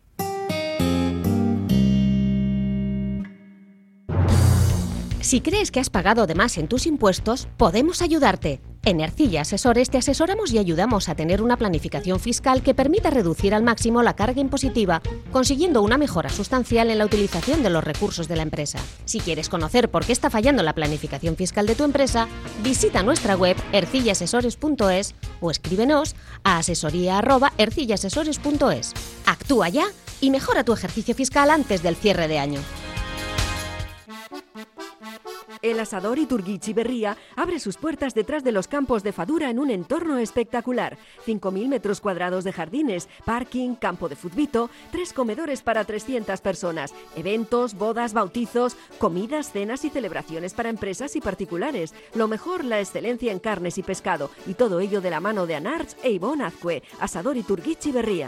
Si crees que has pagado de más en tus impuestos, podemos ayudarte. En Ercilla Asesores te asesoramos y ayudamos a tener una planificación fiscal que permita reducir al máximo la carga impositiva, consiguiendo una mejora sustancial en la utilización de los recursos de la empresa. Si quieres conocer por qué está fallando la planificación fiscal de tu empresa, visita nuestra web ercillaasesores.es o escríbenos a asesoría@ercillaasesores.es. Actúa ya y mejora tu ejercicio fiscal antes del cierre de año. El Asador Iturguichi Berría abre sus puertas detrás de los campos de Fadura en un entorno espectacular. 5.000 metros cuadrados de jardines, parking, campo de futbito, 3 comedores para 300 personas, eventos, bodas, bautizos, comidas, cenas y celebraciones para empresas y particulares. Lo mejor, la excelencia en carnes y pescado, y todo ello de la mano de Anarch e Ivonne Azcue. Asador Iturguichi Berría.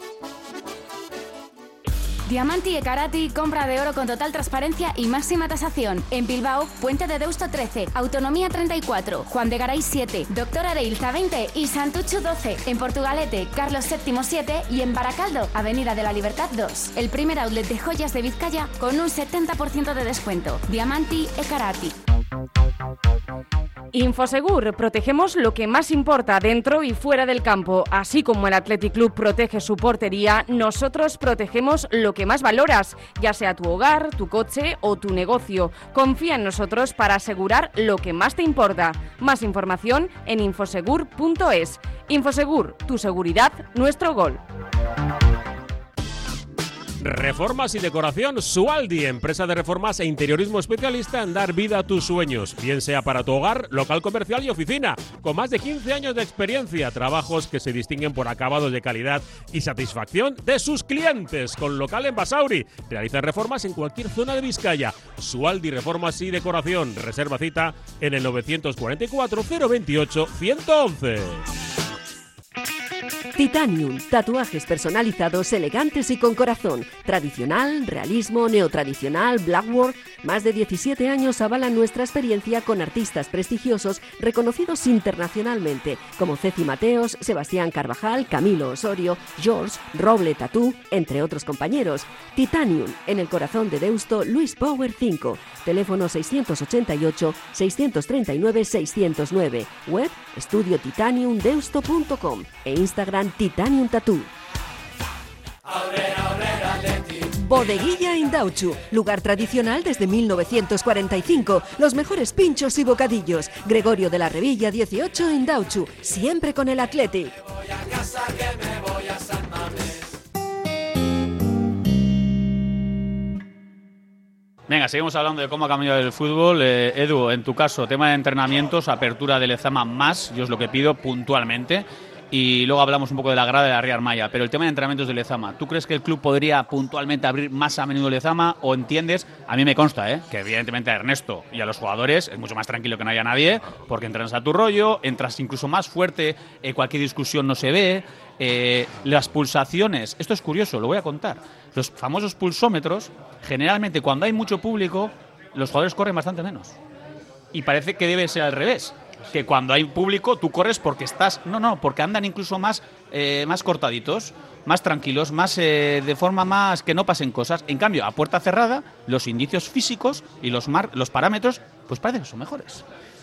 Diamanti e Karati, compra de oro con total transparencia y máxima tasación. En Bilbao, Puente de Deusto 13, Autonomía 34, Juan de Garay 7, Doctor Areilza 20 y Santuchu 12. En Portugalete, Carlos VII 7 y en Baracaldo, Avenida de la Libertad 2. El primer outlet de joyas de Vizcaya con un 70% de descuento. Diamanti e Karati. Infosegur, protegemos lo que más importa dentro y fuera del campo. Así como el Athletic Club protege su portería, nosotros protegemos lo que más valoras, ya sea tu hogar, tu coche o tu negocio. Confía en nosotros para asegurar lo que más te importa. Más información en infosegur.es. Infosegur, tu seguridad, nuestro gol. Reformas y decoración Sualdi, empresa de reformas e interiorismo especialista en dar vida a tus sueños, bien sea para tu hogar, local comercial y oficina, con más de 15 años de experiencia, trabajos que se distinguen por acabados de calidad y satisfacción de sus clientes, con local en Basauri. Realizan reformas en cualquier zona de Vizcaya. Sualdi Reformas y Decoración, reserva cita en el 944 028 111. Titanium, tatuajes personalizados, elegantes y con corazón. Tradicional, realismo, neotradicional, blackwork. Más de 17 años avalan nuestra experiencia con artistas prestigiosos reconocidos internacionalmente, como Ceci Mateos, Sebastián Carvajal, Camilo Osorio, George, Roble Tatú, entre otros compañeros. Titanium, en el corazón de Deusto, Luis Power 5. Teléfono 688-639-609. Web, estudiotitaniumdeusto.com e Instagram Titanium Tattoo. Bodeguilla Indauchu, lugar tradicional desde 1945. Los mejores pinchos y bocadillos. Gregorio de la Revilla 18 Indauchu, siempre con el Athletic. Venga, seguimos hablando de cómo ha cambiado el fútbol. Edu, en tu caso, tema de entrenamientos, apertura de Lezama más, yo es lo que pido puntualmente. Y luego hablamos un poco de la grada de la Ría Maya. Pero el tema de entrenamientos de Lezama, ¿tú crees que el club podría puntualmente abrir más a menudo Lezama? ¿O entiendes? A mí me consta, que evidentemente a Ernesto y a los jugadores es mucho más tranquilo que no haya nadie, porque entrenas a tu rollo, entras incluso más fuerte, cualquier discusión no se ve. Las pulsaciones, esto es curioso, lo voy a contar. Los famosos pulsómetros, generalmente cuando hay mucho público, los jugadores corren bastante menos. Y parece que debe ser al revés. Que cuando hay público tú corres porque estás... No, porque andan incluso más cortaditos, más tranquilos, más de forma más que no pasen cosas. En cambio, a puerta cerrada, los indicios físicos y los parámetros, pues parece que son mejores.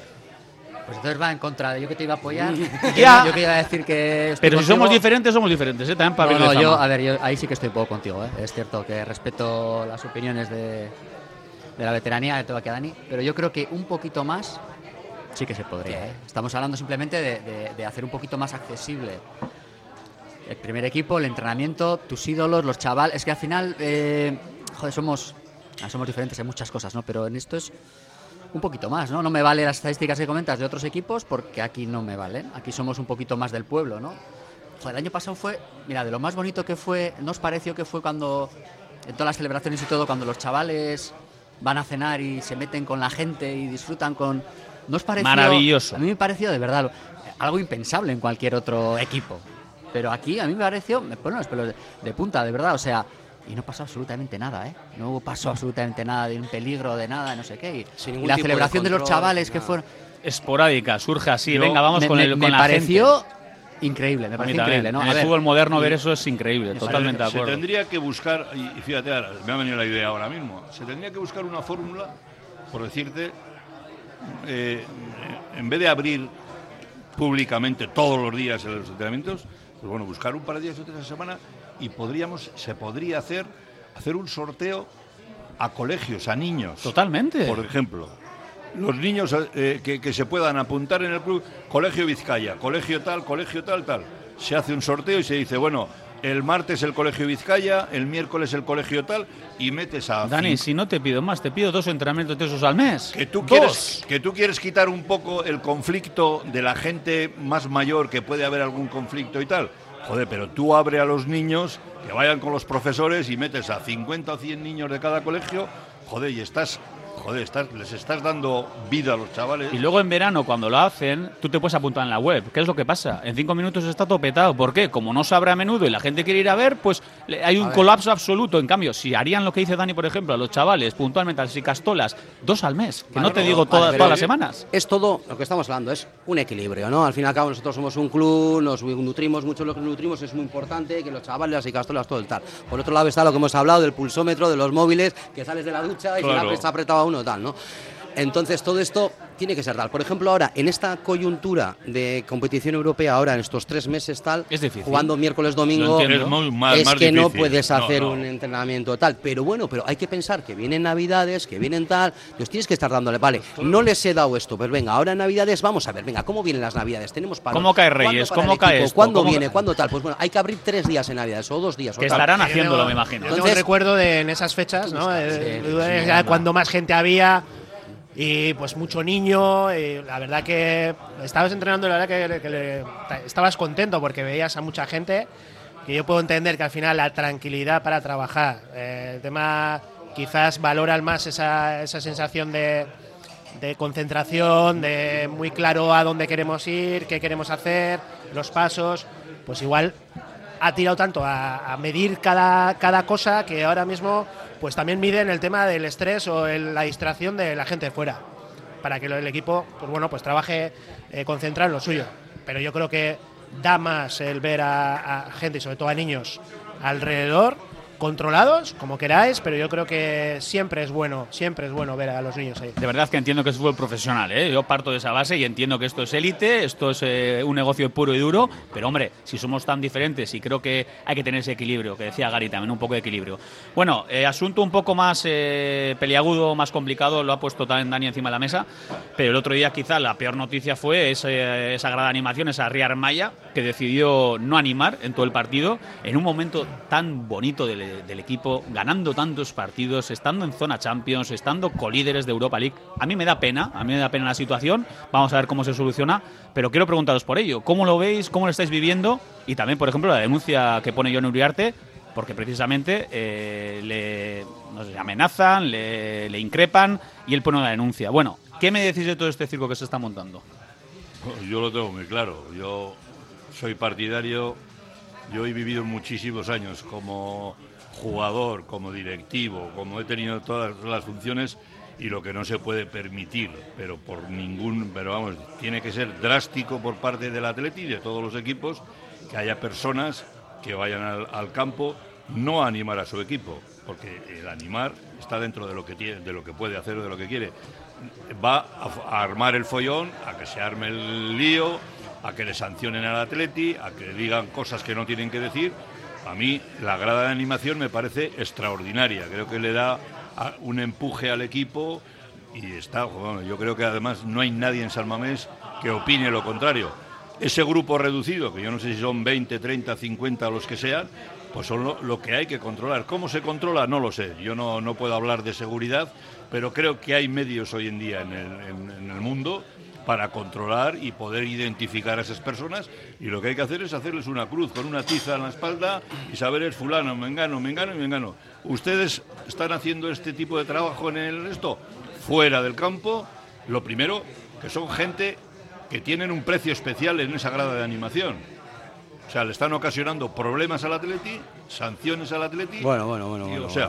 Pues entonces va en contra de yo que te iba a apoyar. Ya. Yo que iba a decir que... Pero si somos diferentes, También para abrir Lezama. Yo ahí sí que estoy un poco contigo. Es cierto que respeto las opiniones de la veteranía de todo aquí a Dani, pero yo creo que un poquito más... Sí que se podría. Estamos hablando simplemente de hacer un poquito más accesible el primer equipo, el entrenamiento, tus ídolos, los chavales. Es que al final, somos diferentes en muchas cosas, ¿no? Pero en esto es un poquito más, ¿no? No me valen las estadísticas que comentas de otros equipos porque aquí no me valen. Aquí somos un poquito más del pueblo, ¿no? El año pasado fue, mira, de lo más bonito que fue, ¿no os pareció que fue cuando, en todas las celebraciones y todo, cuando los chavales van a cenar y se meten con la gente y disfrutan con... ¿No os pareció? Maravilloso. A mí me pareció, de verdad, algo impensable en cualquier otro equipo. Pero aquí a mí me pareció, me ponen los pelos de punta, de verdad. O sea, y no pasó absolutamente nada, No pasó absolutamente nada de un peligro, de nada, no sé qué. Y la celebración de los chavales que fueron... Esporádica, surge así. Venga, vamos con la gente. Me pareció increíble, me pareció increíble, ¿no? En el fútbol moderno ver eso es increíble, totalmente de acuerdo. Se tendría que buscar, y fíjate, ahora, me ha venido la idea ahora mismo, se tendría que buscar una fórmula, por decirte... en vez de abrir públicamente todos los días en los entrenamientos, pues bueno, buscar un par de días o tres a la semana y se podría hacer un sorteo a colegios, a niños. Totalmente. Por ejemplo, los niños que se puedan apuntar en el club, colegio Vizcaya, colegio tal. Se hace un sorteo y se dice, bueno, el martes el colegio Vizcaya, el miércoles el colegio tal, y metes a... Dani, si no te pido más, te pido 2 entrenamientos de esos al mes. Que tú quieres quitar un poco el conflicto de la gente más mayor, que puede haber algún conflicto y tal. Joder, pero tú abre a los niños, que vayan con los profesores y metes a 50 o 100 niños de cada colegio, joder, y les estás dando vida a los chavales. Y luego en verano, cuando lo hacen, tú te puedes apuntar en la web. ¿Qué es lo que pasa? En 5 minutos está todo petado. ¿Por qué? Como no se abre a menudo y la gente quiere ir a ver, pues hay un colapso absoluto. En cambio, si harían lo que dice Dani, por ejemplo, a los chavales, puntualmente, a las Icastolas, 2 al mes, que no te digo todas las semanas. Es todo lo que estamos hablando, es un equilibrio, ¿no? Al fin y al cabo, nosotros somos un club, nos nutrimos mucho, lo que nos nutrimos es muy importante, que los chavales, las Icastolas, todo el tal. Por otro lado está lo que hemos hablado del pulsómetro, de los móviles, que sales de la ducha y si está apretado a uno, tal, ¿no? Entonces todo esto tiene que ser tal. Por ejemplo, ahora, en esta coyuntura de competición europea, ahora en estos 3 meses tal, es difícil. Jugando miércoles, domingo, más que difícil. No puedes hacer un entrenamiento tal. Pero bueno, hay que pensar que vienen Navidades, que vienen tal, pues tienes que estar dándole, vale, no les he dado esto, pues venga, ahora en Navidades vamos a ver, venga, ¿cómo vienen las Navidades? Tenemos para... ¿Cómo cae Reyes? ¿Cómo cae esto? ¿Cuándo viene? ¿Cuándo tal? Pues bueno, hay que abrir 3 días en Navidades o 2 días. Que estarán haciéndolo, me imagino. Yo recuerdo de en esas fechas, ¿no? Cuando más gente había... Y pues mucho niño, y la verdad que estabas entrenando y la verdad que estabas contento porque veías a mucha gente, que yo puedo entender que al final la tranquilidad para trabajar, el tema quizás valoran más esa sensación de concentración, de muy claro a dónde queremos ir, qué queremos hacer, los pasos, pues igual ha tirado tanto a medir cada cosa que ahora mismo pues también miden el tema del estrés o la distracción de la gente de fuera, para que el equipo pues bueno, pues trabaje concentrado en lo suyo. Pero yo creo que da más el ver a gente, y sobre todo a niños, alrededor, controlados, como queráis, pero yo creo que siempre es bueno ver a los niños ahí. De verdad que entiendo que es fútbol profesional, ¿eh? Yo parto de esa base y entiendo que esto es élite, esto es un negocio puro y duro, pero hombre, si somos tan diferentes, y creo que hay que tener ese equilibrio, que decía Gary también, un poco de equilibrio. Bueno, asunto un poco más peliagudo, más complicado, lo ha puesto también Dani encima de la mesa, pero el otro día quizá la peor noticia fue esa grada de animación, esa Ría Armaya, que decidió no animar en todo el partido, en un momento tan bonito del equipo, ganando tantos partidos, estando en zona Champions, estando colíderes de Europa League. A mí me da pena la situación, vamos a ver cómo se soluciona, pero quiero preguntaros por ello, ¿cómo lo veis, cómo lo estáis viviendo? Y también, por ejemplo, la denuncia que pone Jon Uriarte, porque precisamente le amenazan, le increpan y él pone una denuncia. Bueno, ¿qué me decís de todo este circo que se está montando? Yo lo tengo muy claro, yo soy partidario, yo he vivido muchísimos años como jugador, como directivo, como he tenido todas las funciones, y lo que no se puede permitir, pero vamos, tiene que ser drástico por parte del Atleti y de todos los equipos, que haya personas que vayan al campo no a animar a su equipo, porque el animar está dentro de lo que tiene, de lo que puede hacer o de lo que quiere. Va a armar el follón, a que se arme el lío, a que le sancionen al Atleti, a que le digan cosas que no tienen que decir. A mí la grada de animación me parece extraordinaria, creo que le da un empuje al equipo y bueno, yo creo que además no hay nadie en San Mamés que opine lo contrario. Ese grupo reducido, que yo no sé si son 20, 30, 50 los que sean, pues son lo que hay que controlar. ¿Cómo se controla? No lo sé, yo no puedo hablar de seguridad, pero creo que hay medios hoy en día en el mundo para controlar y poder identificar a esas personas, y lo que hay que hacer es hacerles una cruz con una tiza en la espalda y saber es fulano, mengano. Ustedes están haciendo este tipo de trabajo fuera del campo. Lo primero, que son gente que tienen un precio especial en esa grada de animación. O sea, le están ocasionando problemas al Atleti, sanciones al Atleti. Bueno. O sea,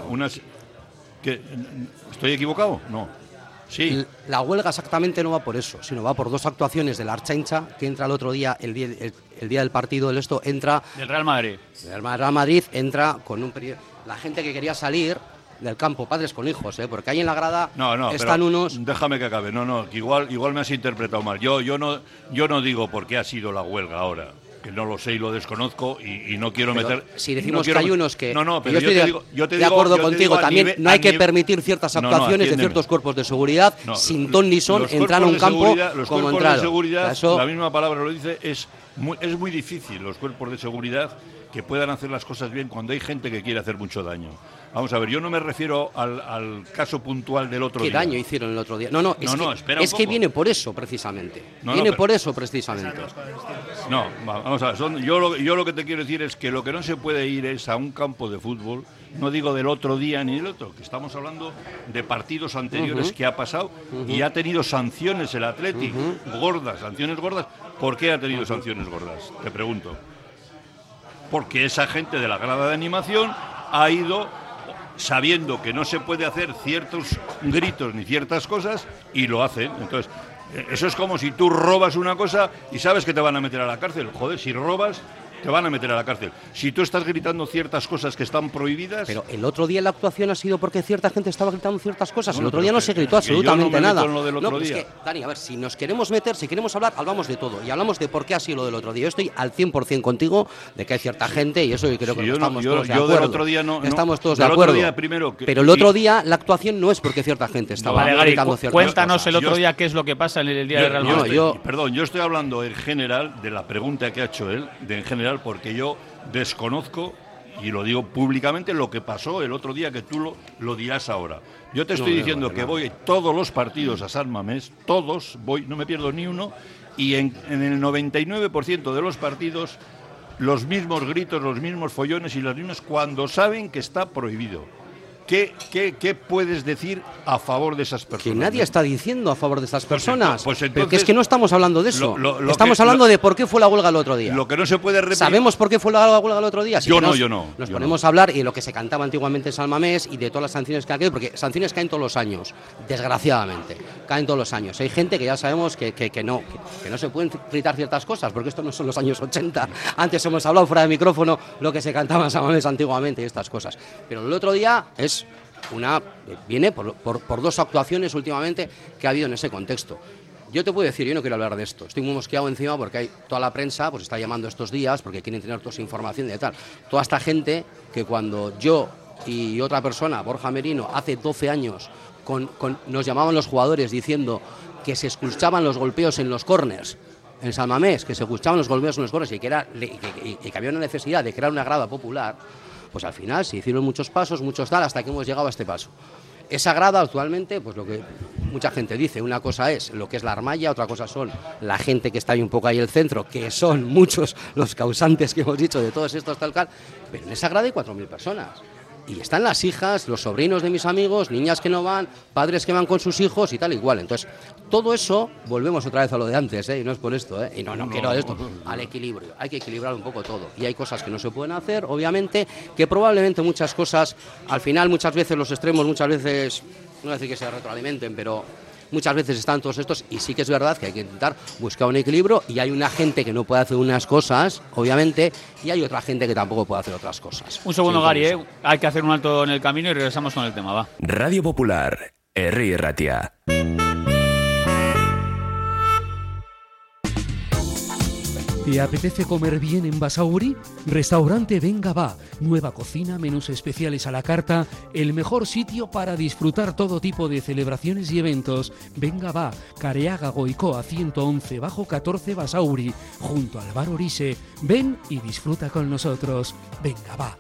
¿estoy equivocado? No. Sí. La huelga exactamente no va por eso, sino va por dos actuaciones de la Archaincha, que entra el otro día, el día del partido entra... Del Real Madrid. Del Real Madrid entra con un periodo... La gente que quería salir del campo, padres con hijos, porque ahí en la grada están unos... Déjame que acabe, que igual me has interpretado mal. Yo no digo por qué ha sido la huelga ahora, que no lo sé y lo desconozco y no quiero pero meter... Si decimos que hay unos que... pero yo estoy de acuerdo contigo, también no hay que permitir ciertas actuaciones de ciertos cuerpos de seguridad sin ton ni son, entrar a un campo como entrar. Los cuerpos de seguridad, la misma palabra lo dice, es muy difícil los cuerpos de seguridad que puedan hacer las cosas bien cuando hay gente que quiere hacer mucho daño. Vamos a ver, yo no me refiero al caso puntual del otro día. ¿Qué daño hicieron el otro día? Es que viene por eso precisamente. No, vamos a ver, yo lo que te quiero decir es que lo que no se puede ir es a un campo de fútbol, no digo del otro día ni del otro, que estamos hablando de partidos anteriores que ha pasado y ha tenido sanciones el Athletic, sanciones gordas. ¿Por qué ha tenido sanciones gordas? Te pregunto. Porque esa gente de la grada de animación ha ido sabiendo que no se puede hacer ciertos gritos ni ciertas cosas y lo hacen. Entonces, eso es como si tú robas una cosa y sabes que te van a meter a la cárcel. Joder, si robas, te van a meter a la cárcel. Si tú estás gritando ciertas cosas que están prohibidas... Pero el otro día la actuación ha sido porque cierta gente estaba gritando ciertas cosas. El otro día no se gritó absolutamente nada. Es que, Dani, a ver, si nos queremos meter, si queremos hablar, hablamos de todo. Y hablamos de por qué ha sido lo del otro día. Yo estoy al 100% contigo de que hay cierta gente, y eso creo que estamos todos de acuerdo. Del otro día estamos todos de acuerdo. Pero el otro día la actuación no es porque cierta gente estaba gritando ciertas cosas. Cuéntanos el otro día qué es lo que pasa en el día del Real Madrid. Perdón, yo estoy hablando en general de la pregunta que ha hecho él, en general, porque yo desconozco, y lo digo públicamente, lo que pasó el otro día, que tú lo dirás ahora. Yo te estoy diciendo que voy todos los partidos a San Mamés, todos, voy, no me pierdo ni uno, y en el 99% de los partidos los mismos gritos, los mismos follones y las mismas cuando saben que está prohibido. ¿Qué puedes decir a favor de esas personas? Que nadie está diciendo a favor de estas personas. Pues entonces, porque es que no estamos hablando de eso. Estamos hablando de por qué fue la huelga el otro día. Lo que no se puede repetir. ¿Sabemos por qué fue la huelga el otro día? Yo no. Nos ponemos a hablar y de lo que se cantaba antiguamente en San Mamés y de todas las sanciones que ha caído, porque sanciones caen todos los años, desgraciadamente. Caen todos los años. Hay gente que ya sabemos que no se pueden fritar ciertas cosas, porque esto no son los años 80. Antes hemos hablado fuera de micrófono lo que se cantaba en San Mamés antiguamente y estas cosas. Pero el otro día viene por dos actuaciones últimamente que ha habido en ese contexto. Yo te puedo decir, yo no quiero hablar de esto, estoy muy mosqueado encima porque hay toda la prensa pues está llamando estos días porque quieren tener toda esa información de tal. Toda esta gente que cuando yo y otra persona, Borja Merino, hace 12 años nos llamaban los jugadores diciendo que se escuchaban los golpeos en los córners en San Mamés, que se escuchaban los golpeos en los córners y que había una necesidad de crear una grada popular, pues al final se hicieron muchos pasos, muchos tal, hasta que hemos llegado a este paso. Esa grada actualmente, pues lo que mucha gente dice, una cosa es lo que es la Armalla, otra cosa son la gente que está ahí un poco ahí en el centro, que son muchos los causantes que hemos dicho de todos estos tal, pero en esa grada hay 4.000 personas. Y están las hijas, los sobrinos de mis amigos, niñas que no van, padres que van con sus hijos y tal igual. Entonces, todo eso, volvemos otra vez a lo de antes, y no es por esto, y no quiero esto, al equilibrio. Hay que equilibrar un poco todo. Y hay cosas que no se pueden hacer, obviamente, que probablemente muchas cosas, al final, muchas veces los extremos, muchas veces, no voy a decir que se retroalimenten, pero muchas veces están todos estos, y sí que es verdad que hay que intentar buscar un equilibrio, y hay una gente que no puede hacer unas cosas, obviamente, y hay otra gente que tampoco puede hacer otras cosas. Un segundo, Gary, hay que hacer un alto en el camino y regresamos con el tema, va. Radio Popular, Herri Ratia. ¿Te apetece comer bien en Basauri? Restaurante Venga Va. Nueva cocina, menús especiales a la carta, el mejor sitio para disfrutar todo tipo de celebraciones y eventos. Venga Va, Careaga Goicoa 111 bajo 14 Basauri, junto al bar Orise. Ven y disfruta con nosotros. Venga Va.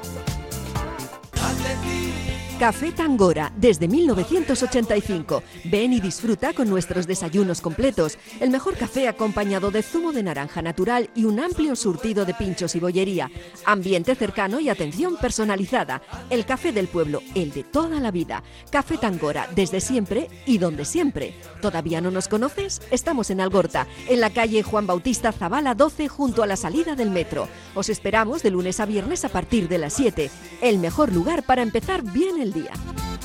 Café Tangora, desde 1985. Ven y disfruta con nuestros desayunos completos. El mejor café acompañado de zumo de naranja natural y un amplio surtido de pinchos y bollería. Ambiente cercano y atención personalizada. El café del pueblo, el de toda la vida. Café Tangora, desde siempre y donde siempre. ¿Todavía no nos conoces? Estamos en Algorta, en la calle Juan Bautista Zavala 12, junto a la salida del metro. Os esperamos de lunes a viernes a partir de las 7. El mejor lugar para empezar bien el día.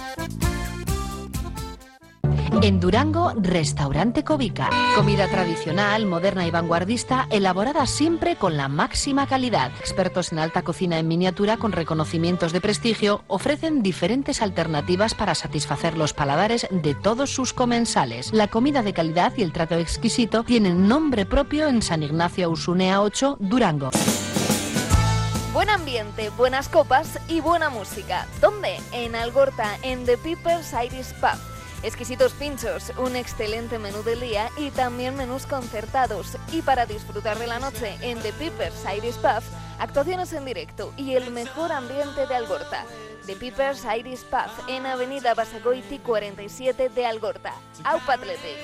En Durango, Restaurante Covica. Comida tradicional, moderna y vanguardista, elaborada siempre con la máxima calidad. Expertos en alta cocina en miniatura con reconocimientos de prestigio ofrecen diferentes alternativas para satisfacer los paladares de todos sus comensales. La comida de calidad y el trato exquisito tienen nombre propio en San Ignacio Ausunea 8, Durango. Buen ambiente, buenas copas y buena música. ¿Dónde? En Algorta, en The Peepers Irish Pub. Exquisitos pinchos, un excelente menú del día y también menús concertados. Y para disfrutar de la noche en The Peepers Irish Pub, actuaciones en directo y el mejor ambiente de Algorta. The Peepers Irish Pub en Avenida Basagoiti 47 de Algorta. Aupa Athletic.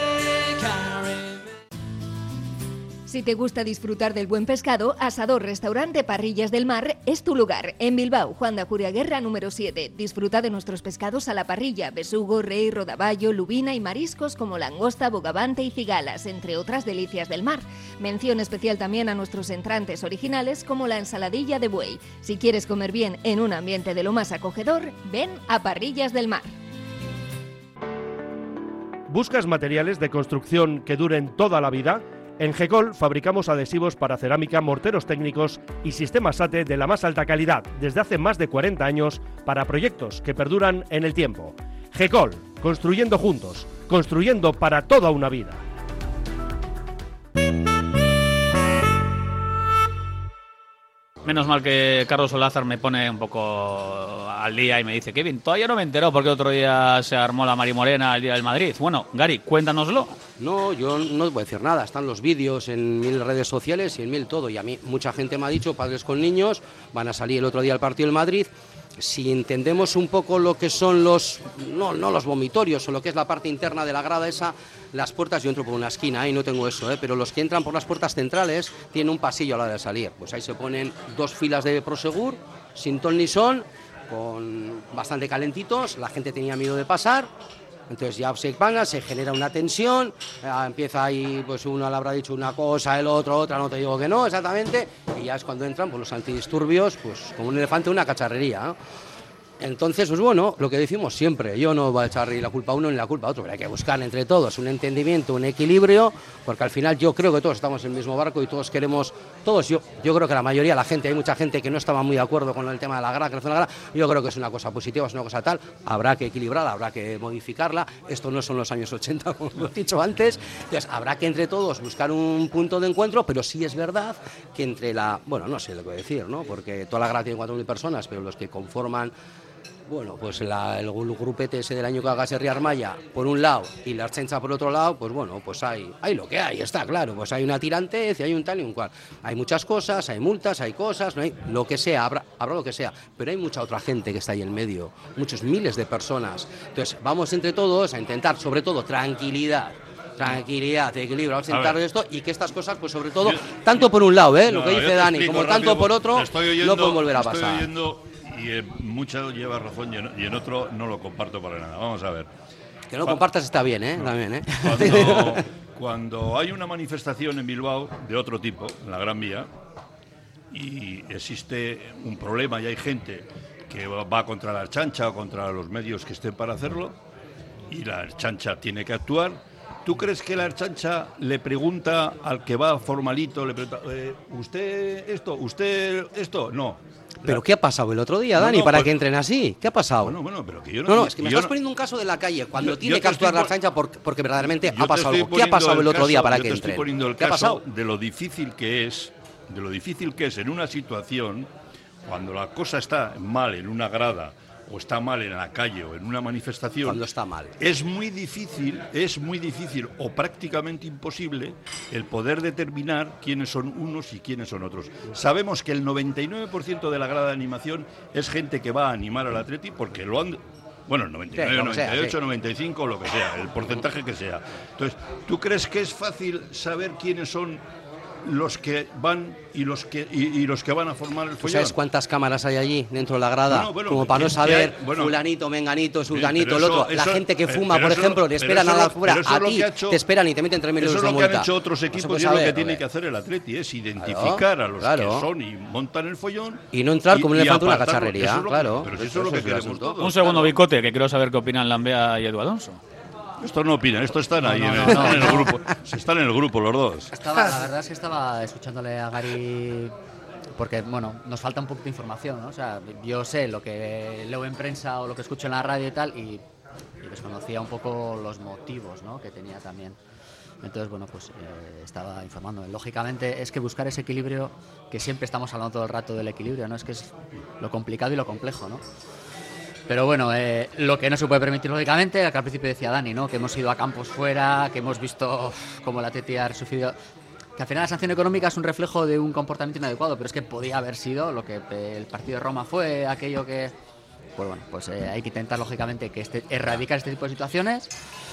Si te gusta disfrutar del buen pescado, Asador Restaurante Parrillas del Mar es tu lugar. En Bilbao, Juan de Ajuriaguerra número 7. Disfruta de nuestros pescados a la parrilla, besugo, rey, rodaballo, lubina y mariscos como langosta, bogavante y cigalas, entre otras delicias del mar. Mención especial también a nuestros entrantes originales como la ensaladilla de buey. Si quieres comer bien en un ambiente de lo más acogedor, ven a Parrillas del Mar. ¿Buscas materiales de construcción que duren toda la vida? En GECOL fabricamos adhesivos para cerámica, morteros técnicos y sistemas SATE de la más alta calidad desde hace más de 40 años para proyectos que perduran en el tiempo. GECOL, construyendo juntos, construyendo para toda una vida. Menos mal que Carlos Olázar me pone un poco al día y me dice, Kevin, todavía no me he enterado porque otro día se armó la Marimorena el día del Madrid. Bueno, Gary, cuéntanoslo. No, yo no te voy a decir nada. Están los vídeos en 1000 redes sociales y en 1000 todo. Y a mí mucha gente me ha dicho, padres con niños, van a salir el otro día al partido del Madrid. Si entendemos un poco lo que son los, no los vomitorios o lo que es la parte interna de la grada esa, las puertas, yo entro por una esquina y no tengo eso, pero los que entran por las puertas centrales tienen un pasillo a la hora de salir. Pues ahí se ponen 2 filas de Prosegur, sin ton ni son, con bastante calentitos, la gente tenía miedo de pasar. Entonces ya se genera una tensión, empieza ahí, pues uno le habrá dicho una cosa, el otro otra, no te digo que no, exactamente, y ya es cuando entran pues, los antidisturbios, pues como un elefante en una cacharrería, ¿no? Entonces, pues bueno, lo que decimos siempre, yo no voy a echar ni la culpa a uno ni la culpa a otro, pero hay que buscar entre todos un entendimiento, un equilibrio, porque al final yo creo que todos estamos en el mismo barco y todos queremos, yo creo que la mayoría, la gente, hay mucha gente que no estaba muy de acuerdo con el tema de la grada, creación de la grada, yo creo que es una cosa positiva, es una cosa tal, habrá que equilibrarla, habrá que modificarla, esto no son los años 80, como he dicho antes, entonces habrá que entre todos buscar un punto de encuentro, pero sí es verdad que entre bueno, no sé lo que decir, ¿no? Porque toda la grada tiene 4.000 personas, pero los que conforman bueno, pues el grupete ese del año que haga Serri Armaya por un lado y la Ertzaintza por otro lado, pues bueno, pues hay lo que hay, está claro, pues hay una tirantez y hay un tal y un cual. Hay muchas cosas, hay multas, hay cosas, no hay lo que sea, habrá lo que sea, pero hay mucha otra gente que está ahí en medio, muchos miles de personas. Entonces, vamos entre todos a intentar, sobre todo, tranquilidad, equilibrio, vamos a intentar esto y que estas cosas, pues sobre todo, tanto por un lado, lo que dice Dani, como tanto por otro, no pueden volver a pasar. Y en mucho lleva razón y en otro no lo comparto para nada. Vamos a ver. Que no compartas está bien, también, Cuando hay una manifestación en Bilbao de otro tipo, en la Gran Vía, y existe un problema y hay gente que va contra la Ertzaintza o contra los medios que estén para hacerlo, y la Ertzaintza tiene que actuar, ¿tú crees que la Ertzaintza le pregunta al que va formalito, le pregunta, ¿usted esto? No. ¿Pero qué ha pasado el otro día, Dani, para que entren así? ¿Qué ha pasado? Bueno, pero que yo no... No, es que me estás poniendo un caso de la calle, cuando tiene que actuar la Ertzaintza porque verdaderamente ha pasado algo. ¿Qué ha pasado el otro día para que entren? Yo te estoy poniendo el caso de lo difícil que es en una situación, cuando la cosa está mal en una grada, o está mal en la calle o en una manifestación, cuando está mal, es muy difícil o prácticamente imposible el poder determinar quiénes son unos y quiénes son otros. Sabemos que el 99% de la grada de animación es gente que va a animar al Atleti porque lo han... Bueno, el 99, sí, 98, sí. 95, lo que sea, el porcentaje que sea. Entonces, ¿tú crees que es fácil saber quiénes son los que van y los que van a formar el follón? ¿Sabes cuántas cámaras hay allí dentro de la grada? Como para no saber fulanito, menganito, sultanito, el otro. La gente que fuma, por ejemplo, le esperan a la fuera. A ti te esperan y te meten 3.000 euros de multa. Eso es lo que han hecho otros equipos y es lo que tiene que hacer el Atleti, es identificar a los que son y montan el follón. Y no entrar como un elefante en una cacharrería, claro. Pero eso es lo que queremos todos. Un segundo, Bicote, que quiero saber qué opinan Lambea y Edu Alonso. Estos no opinan, estos están ahí, están en el grupo. Están en el grupo los dos. La verdad es que estaba escuchándole a Gary porque, bueno, nos falta un poquito de información, ¿no? O sea, yo sé lo que leo en prensa o lo que escucho en la radio y tal, y desconocía un poco los motivos, ¿no?, que tenía también. Entonces, bueno, pues estaba informando. Lógicamente es que buscar ese equilibrio, que siempre estamos hablando todo el rato del equilibrio, ¿no? Es que es lo complicado y lo complejo, ¿no? Pero bueno, lo que no se puede permitir, lógicamente, que al principio decía Dani, ¿no?, que hemos ido a campos fuera, que hemos visto cómo la Atleti ha sufrido, que al final la sanción económica es un reflejo de un comportamiento inadecuado, pero es que podía haber sido lo que el partido de Roma fue, aquello que... Pues bueno, pues hay que intentar, lógicamente, que erradicar este tipo de situaciones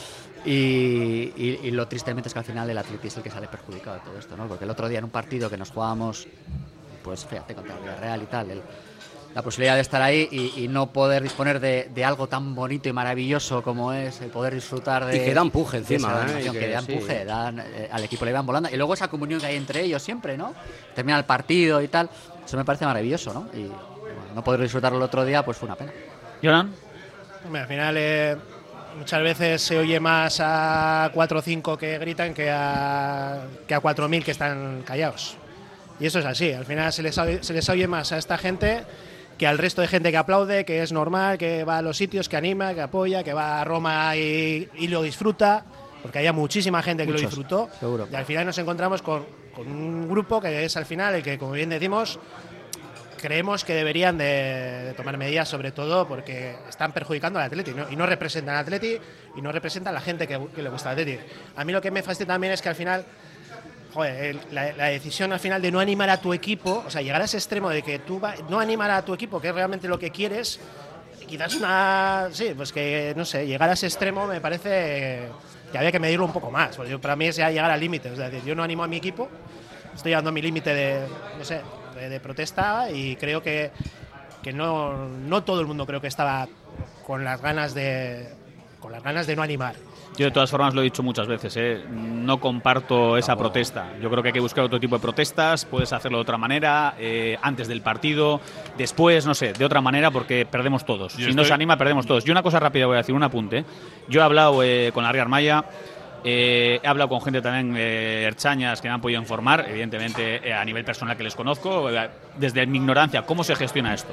y lo tristemente es que al final el Atleti es el que sale perjudicado de todo esto, ¿no? Porque el otro día en un partido que nos jugábamos, pues fíjate, contra el Villarreal y tal, la posibilidad de estar ahí y no poder disponer de algo tan bonito y maravilloso como es el poder disfrutar de... Y que da empuje encima, que da empuje, al equipo le van volando. Y luego esa comunión que hay entre ellos siempre, ¿no? Termina el partido y tal. Eso me parece maravilloso, ¿no? Y bueno, no poder disfrutarlo el otro día, pues fue una pena. ¿Jonan? Al final muchas veces se oye más a 4 o 5 que gritan que a 4.000 que están callados. Y eso es así. Al final se les oye más a esta gente que al resto de gente que aplaude, que es normal, que va a los sitios, que anima, que apoya, que va a Roma y lo disfruta, porque había muchísima gente que lo disfrutó. Seguro. Y al final nos encontramos con un grupo que es al final el que, como bien decimos, creemos que deberían de tomar medidas, sobre todo porque están perjudicando al Atleti, ¿no? Y no representan al Atleti y no representan a la gente que le gusta el Atleti. A mí lo que me fastidia también es que al final... la decisión al final de no animar a tu equipo, o sea, llegar a ese extremo de que tú no animar a tu equipo, que es realmente lo que quieres, quizás pues que, no sé, llegar a ese extremo me parece que había que medirlo un poco más, porque para mí es ya llegar al límite, es decir, yo no animo a mi equipo, estoy llegando a mi límite de protesta y creo que que no todo el mundo creo que estaba con las ganas de no animar. Yo de todas formas lo he dicho muchas veces, no comparto esa protesta. Yo creo que hay que buscar otro tipo de protestas, puedes hacerlo de otra manera, antes del partido, después, no sé, de otra manera, porque perdemos todos. Si no se anima, perdemos todos. Y una cosa rápida voy a decir, un apunte. Yo he hablado con la Riar Maya, he hablado con gente también erchañas que me han podido informar, evidentemente a nivel personal que les conozco, desde mi ignorancia, cómo se gestiona esto.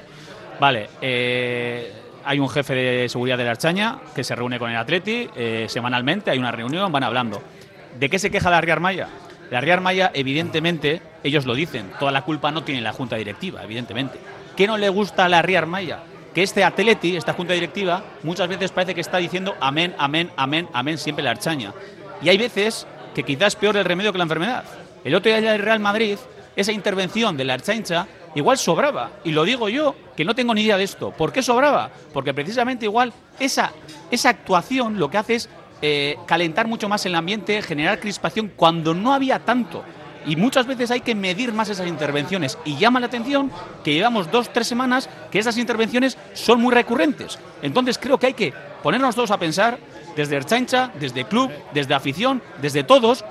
Vale, hay un jefe de seguridad de la Ertzaintza que se reúne con el Atleti semanalmente, hay una reunión, van hablando. ¿De qué se queja la Riar Maya? La Riar Maya, evidentemente, ellos lo dicen, toda la culpa no tiene la junta directiva, evidentemente. ¿Qué no le gusta a la Riar Maya? Que este Atleti, esta junta directiva, muchas veces parece que está diciendo amén, amén, amén, amén siempre la Ertzaintza. Y hay veces que quizás es peor el remedio que la enfermedad. El otro día en el Real Madrid, esa intervención de la Ertzaintza igual sobraba, y lo digo yo, que no tengo ni idea de esto. ¿Por qué sobraba? Porque precisamente igual esa actuación lo que hace es calentar mucho más el ambiente, generar crispación cuando no había tanto. Y muchas veces hay que medir más esas intervenciones. Y llama la atención que llevamos 2-3 semanas que esas intervenciones son muy recurrentes. Entonces creo que hay que ponernos todos a pensar, desde Ertzaintza, desde club, desde afición, desde todos,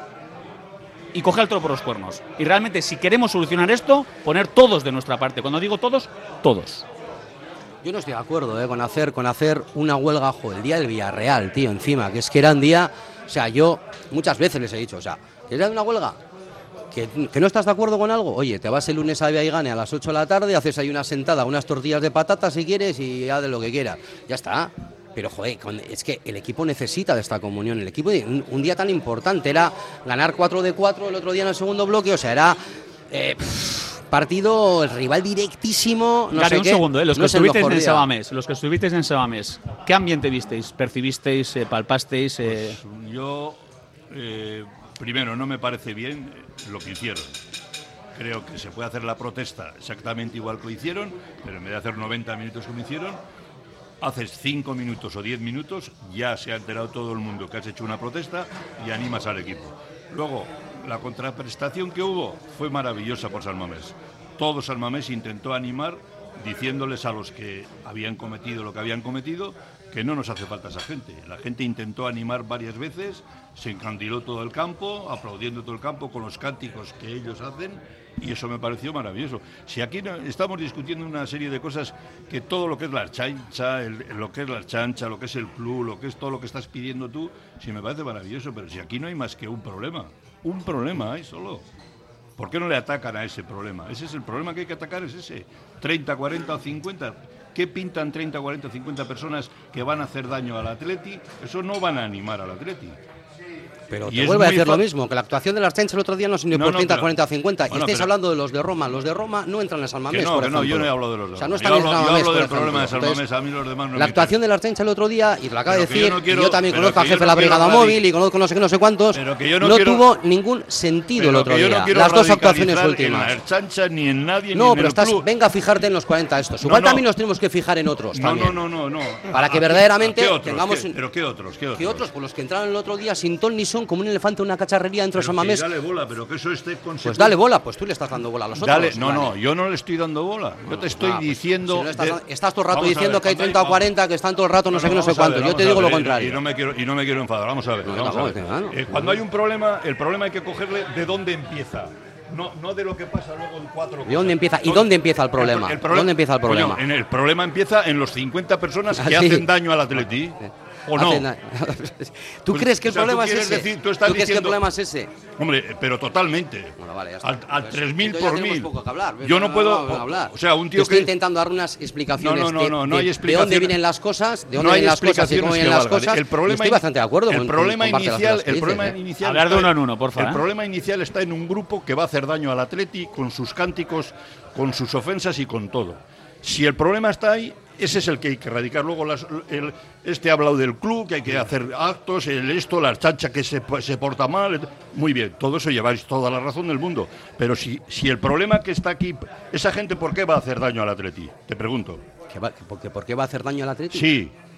y coger el toro por los cuernos. Y realmente, si queremos solucionar esto, poner todos de nuestra parte. Cuando digo todos, todos. Yo no estoy de acuerdo con hacer una huelga el día del Villarreal, tío, encima, que es que era un día... O sea, yo muchas veces les he dicho, ¿quieres una huelga? ¿Que no estás de acuerdo con algo? Oye, te vas el lunes a Viaigane a las 8 de la tarde, haces ahí una sentada, unas tortillas de patatas si quieres y haz de lo que quieras. Ya está. Pero, joder, es que el equipo necesita de esta comunión. El equipo, un día tan importante, era ganar 4-4 el otro día en el segundo bloque, o sea, era partido, el rival directísimo, no sé un qué. Segundo, los no que es el estuvisteis mejor en día. Sabamés, ¿qué ambiente visteis? ¿Percibisteis, palpasteis? Pues yo, primero, no me parece bien lo que hicieron. Creo que se puede hacer la protesta exactamente igual que lo hicieron, pero en vez de hacer 90 minutos como hicieron, haces 5 minutos o 10 minutos, ya se ha enterado todo el mundo que has hecho una protesta y animas al equipo. Luego, la contraprestación que hubo fue maravillosa por San Mamés. Todo San Mamés intentó animar diciéndoles a los que habían cometido lo que habían cometido que no nos hace falta esa gente. La gente intentó animar varias veces, se encandiló todo el campo, aplaudiendo todo el campo con los cánticos que ellos hacen, y eso me pareció maravilloso. Si aquí estamos discutiendo una serie de cosas, que todo lo que es la Ertzaintza, lo que es la Ertzaintza, lo que es el club, lo que es todo lo que estás pidiendo tú, sí me parece maravilloso, pero si aquí no hay más que un problema hay solo. ¿Por qué no le atacan a ese problema? Ese es el problema que hay que atacar, es ese. 30, 40 o 50. ¿Qué pintan 30, 40 o 50 personas que van a hacer daño al Atleti? Eso no van a animar al Atleti. Pero te vuelve a decir lo mismo, que la actuación de la Ertzaintza el otro día no se ni por 30, 40 o 50. Bueno, y estáis hablando de los de Roma. Los de Roma no entran en San Mamés, por ejemplo. Yo no he hablado de los de Roma. O sea, no están en San Mamés, yo hablo del por problema de ejemplo. San Mamés, a mí los demás no. La actuación de la Ertzaintza el otro día, y te lo acabo de decir, yo también conozco al jefe de la brigada móvil y conozco no sé qué, no sé cuántos, no tuvo ningún sentido el otro día. Las dos actuaciones últimas. En la Ertzaintza ni en nadie, no, ni pero en el club. venga a fijarte en los 40 estos. Igual también nos tenemos que fijar en otros. No. Para que verdaderamente tengamos... ¿Pero qué otros? ¿Qué otros? Pues los que entraron el otro día sin ton ni son, como un elefante en una cacharrería dentro de San Mamés. Dale bola, pero que eso esté consecuente. Pues dale bola, pues tú le estás dando bola a los otros. No, yo no le estoy dando bola. Yo te estoy diciendo... Estás todo el rato diciendo que hay 30 o 40 que están todo el rato no sé qué, no sé cuánto. Yo te digo lo contrario. Y no me quiero enfadar. Vamos a ver. Cuando hay un problema, el problema hay que cogerle de dónde empieza. No de lo que pasa luego en 4 cosas. ¿De dónde empieza? ¿Y dónde empieza el problema? ¿Dónde empieza el problema? Coño, el problema empieza en los 50 personas que hacen daño al Atleti. ¿O no? ¿Tú crees que el problema es ese? ¿Tú crees que el problema es ese? Hombre, pero totalmente. Bueno, vale, ya está. Al 3000 por 1000. Poco que hablar. Yo no puedo hablar. O sea, un tío que estoy intentando dar unas explicaciones no hay explicaciones. de dónde vienen las cosas, de dónde vienen las cosas y cómo vienen las cosas. Estoy bastante de acuerdo el problema inicial hablar de uno en uno, por favor. El problema inicial está en un grupo que va a hacer daño al Atleti con sus cánticos, con sus ofensas y con todo. Si el problema está ahí, ese es el que hay que erradicar. Luego ha hablado del club, que hay que hacer actos, la Ertzaintza que se porta mal. Muy bien, todo eso lleváis toda la razón del mundo. Pero si el problema que está aquí, esa gente, ¿por qué va a hacer daño al Atleti? Te pregunto. ¿Por qué va a hacer daño al Atleti? Sí.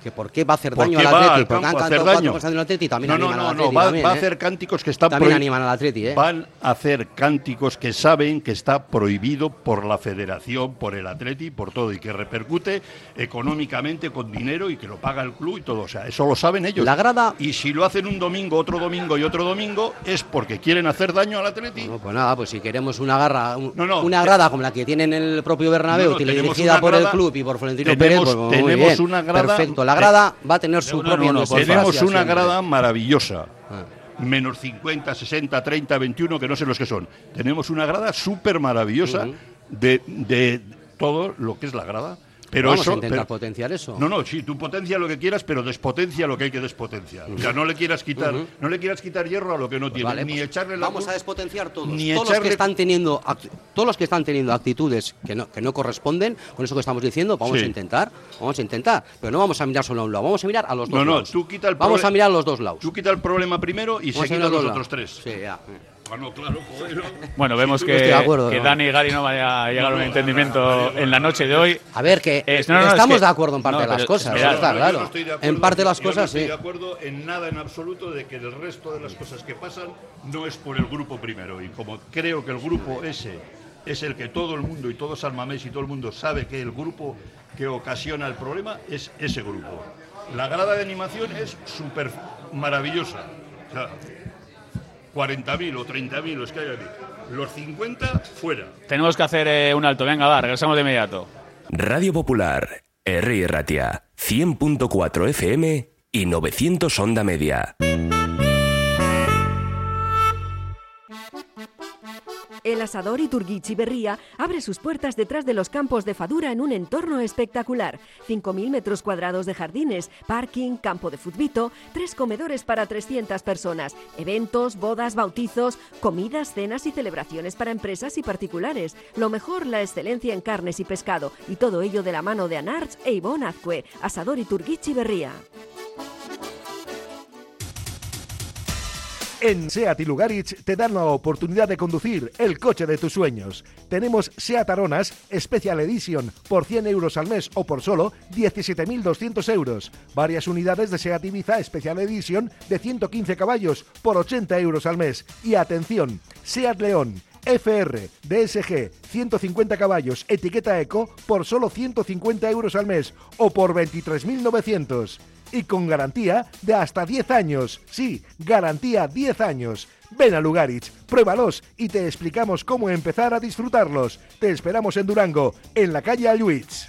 que por qué va a hacer daño al Atleti, porque han cantado 4 cosas del Atleti, también animan al Atleti. Va a hacer cánticos que están también animan al Atleti, Van a hacer cánticos que saben que está prohibido por la Federación, por el Atleti, por todo, y que repercute económicamente con dinero y que lo paga el club y todo. O sea, eso lo saben ellos. La grada... Y si lo hacen un domingo, otro domingo y otro domingo, es porque quieren hacer daño al Atleti. No, pues nada, pues si queremos una grada como la que tienen el propio Bernabéu, dirigida por el club y por Florentino Pérez, pues muy bien. Una grada, perfecto, la grada va a tener su propio... Tenemos una grada maravillosa. Menos 50, 60, 30, 21, que no sé los que son. Tenemos una grada súper maravillosa de todo lo que es la grada. Pero vamos a intentar potenciar eso. No, sí, tú potencia lo que quieras, pero despotencia lo que hay que despotenciar. O sea, no le quieras quitar hierro a lo que no tiene, vale, ni pues echarle la... Vamos a despotenciar todos. Todos los que están teniendo actitudes que no corresponden con eso que estamos diciendo, vamos a intentar, pero no vamos a mirar solo a un lado, vamos a mirar a los dos lados. Tú quita el vamos a mirar a los dos lados. Tú quita el problema primero y se quitan los otros tres. Sí, ya. Claro, joder. Bueno, vemos que Dani y Gary no vaya a llegar a un entendimiento en la noche de hoy. A ver, que estamos de acuerdo en parte de las cosas, está claro. En parte de las cosas, sí. No estoy de acuerdo en nada en absoluto de que el resto de las cosas que pasan no es por el grupo primero. Y como creo que el grupo ese es el que todo el mundo y todo San Mamés y todo el mundo sabe que el grupo que ocasiona el problema es ese grupo. La grada de animación es súper maravillosa. O sea, 40.000 o 30.000 los que hay aquí. Los 50 fuera. Tenemos que hacer un alto. Venga, regresamos de inmediato. Radio Popular, Herri Ratia, 100.4 FM y 900 onda media. El asador Iturguichi Berría abre sus puertas detrás de los campos de Fadura en un entorno espectacular. 5.000 metros cuadrados de jardines, parking, campo de futbito, 3 comedores para 300 personas, eventos, bodas, bautizos, comidas, cenas y celebraciones para empresas y particulares. Lo mejor, la excelencia en carnes y pescado, y todo ello de la mano de Anarch e Ivonne Azcue. Asador Iturguichi Berría. En SEAT y Lugaritz te dan la oportunidad de conducir el coche de tus sueños. Tenemos SEAT Aronas Special Edition por 100 euros al mes o por solo 17.200 euros. Varias unidades de SEAT Ibiza Special Edition de 115 caballos por 80 euros al mes. Y atención, SEAT León FR DSG 150 caballos etiqueta Eco por solo 150 euros al mes o por 23.900. Y con garantía de hasta 10 años. Sí, garantía 10 años. Ven a Lugaritz, pruébalos y te explicamos cómo empezar a disfrutarlos. Te esperamos en Durango, en la calle Alluitz.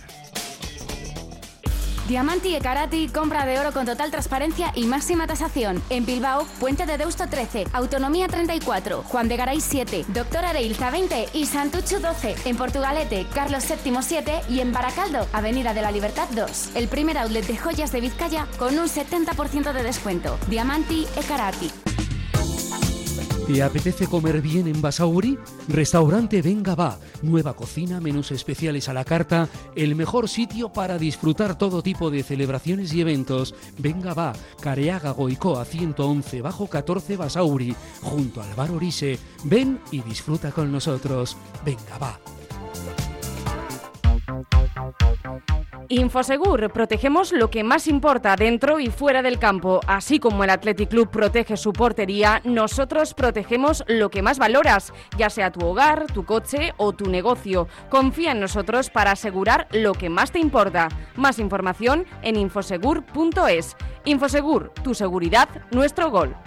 Diamanti e Karati, compra de oro con total transparencia y máxima tasación. En Bilbao, Puente de Deusto 13, Autonomía 34, Juan de Garay 7, Doctor Areilza 20 y Santuchu 12. En Portugalete, Carlos VII 7 y en Baracaldo, Avenida de la Libertad 2. El primer outlet de joyas de Vizcaya con un 70% de descuento. Diamanti e Karati. ¿Te apetece comer bien en Basauri? Restaurante Venga Va. Nueva cocina, menús especiales a la carta, el mejor sitio para disfrutar todo tipo de celebraciones y eventos. Venga Va, Careaga Goicoa 111 bajo 14 Basauri, junto al bar Orise. Ven y disfruta con nosotros. Venga Va. Infosegur, protegemos lo que más importa dentro y fuera del campo. Así como el Athletic Club protege su portería, nosotros protegemos lo que más valoras, ya sea tu hogar, tu coche o tu negocio. Confía en nosotros para asegurar lo que más te importa. Más información en infosegur.es. Infosegur, tu seguridad, nuestro gol.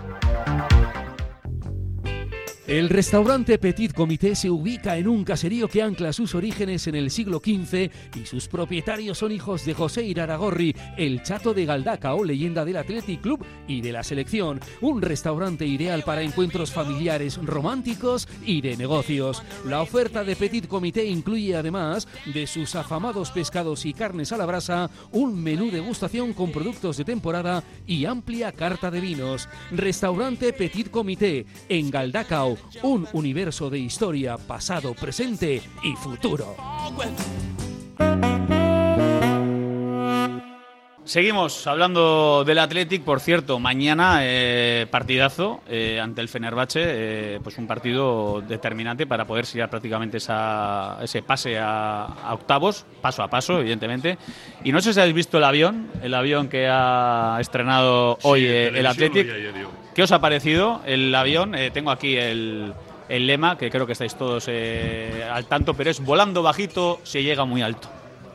El restaurante Petit Comité se ubica en un caserío que ancla sus orígenes en el siglo XV y sus propietarios son hijos de José Iraragorri, el Chato de Galdacao, leyenda del Athletic Club y de la selección. Un restaurante ideal para encuentros familiares, románticos y de negocios. La oferta de Petit Comité incluye, además de sus afamados pescados y carnes a la brasa, un menú degustación con productos de temporada y amplia carta de vinos. Restaurante Petit Comité en Galdacao. Un universo de historia, pasado, presente y futuro. Seguimos hablando del Athletic, por cierto, mañana partidazo ante el Fenerbahce, pues un partido determinante para poder sellar prácticamente ese pase a octavos, paso a paso, evidentemente. Y no sé si habéis visto el avión que ha estrenado hoy el Athletic. ¿Qué os ha parecido el avión? Tengo aquí el lema, que creo que estáis todos al tanto, pero es volando bajito, se llega muy alto.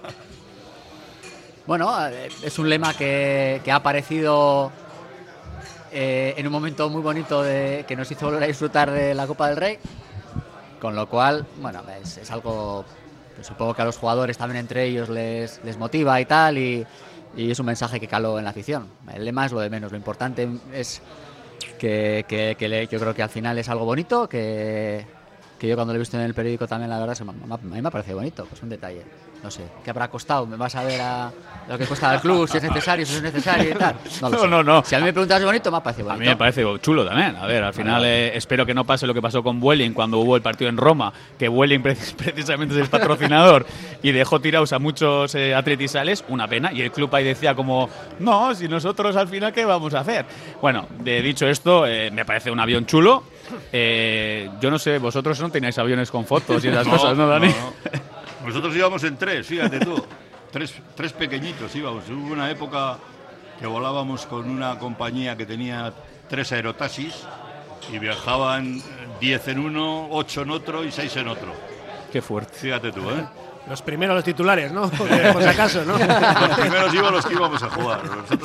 Bueno, es un lema que ha aparecido en un momento muy bonito que nos hizo volver a disfrutar de la Copa del Rey, con lo cual, bueno, es algo que supongo que a los jugadores también entre ellos les motiva y tal, y es un mensaje que caló en la afición. El lema es lo de menos, lo importante es que yo creo que al final es algo bonito, que yo cuando lo he visto en el periódico también, la verdad, a mí me ha parecido bonito, pues un detalle. No sé, ¿qué habrá costado? ¿Me vas a ver a lo que cuesta al club? Si es necesario, si es necesario y tal. No. Si a mí me preguntas si bonito, me ha parecido bonito. A mí me parece chulo también. A ver, al final espero que no pase lo que pasó con Vueling cuando hubo el partido en Roma, que Vueling precisamente es el patrocinador y dejó tirados a muchos atletisales. Una pena. Y el club ahí decía como, no, si nosotros al final, ¿qué vamos a hacer? Bueno, dicho esto, me parece un avión chulo. Yo no sé, vosotros no tenéis aviones con fotos y esas cosas, ¿no, Dani? No. Nosotros íbamos en 3, fíjate tú. Tres pequeñitos íbamos. Hubo una época que volábamos con una compañía que tenía 3 aerotaxis y viajaban 10 en uno, 8 en otro y 6 en otro. Qué fuerte. Fíjate tú, ¿eh? Los primeros, los titulares, ¿no? Por si acaso, ¿no? Los primeros íbamos los que íbamos a jugar.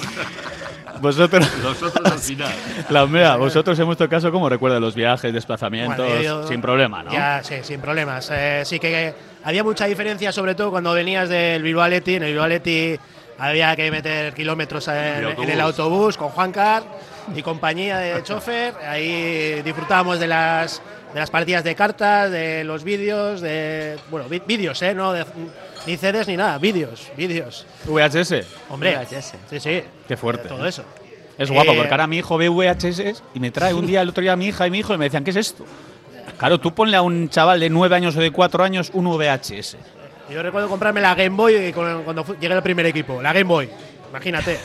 Vosotros al final. La Omega, vosotros en vuestro caso, ¿cómo recuerdan los viajes, desplazamientos? Bueno, yo, sin problema, ¿no? Ya, sí, sin problemas. Sí que había mucha diferencia, sobre todo cuando venías del Bilbao Athletic. En el Bilbao Athletic había que meter kilómetros en el autobús con Juancar y compañía de chofer. Ahí disfrutábamos de las partidas de cartas, de los vídeos, vídeos, no ni CDs ni nada, vídeos. VHS. Hombre, VHS. Sí. Qué fuerte. Todo eso. Es guapo, porque ahora mi hijo ve VHS y me trae el otro día mi hija y mi hijo y me decían, ¿qué es esto? Claro, tú ponle a un chaval de 9 años o de 4 años un VHS. Yo recuerdo comprarme la Game Boy cuando llegué al primer equipo, la Game Boy, imagínate.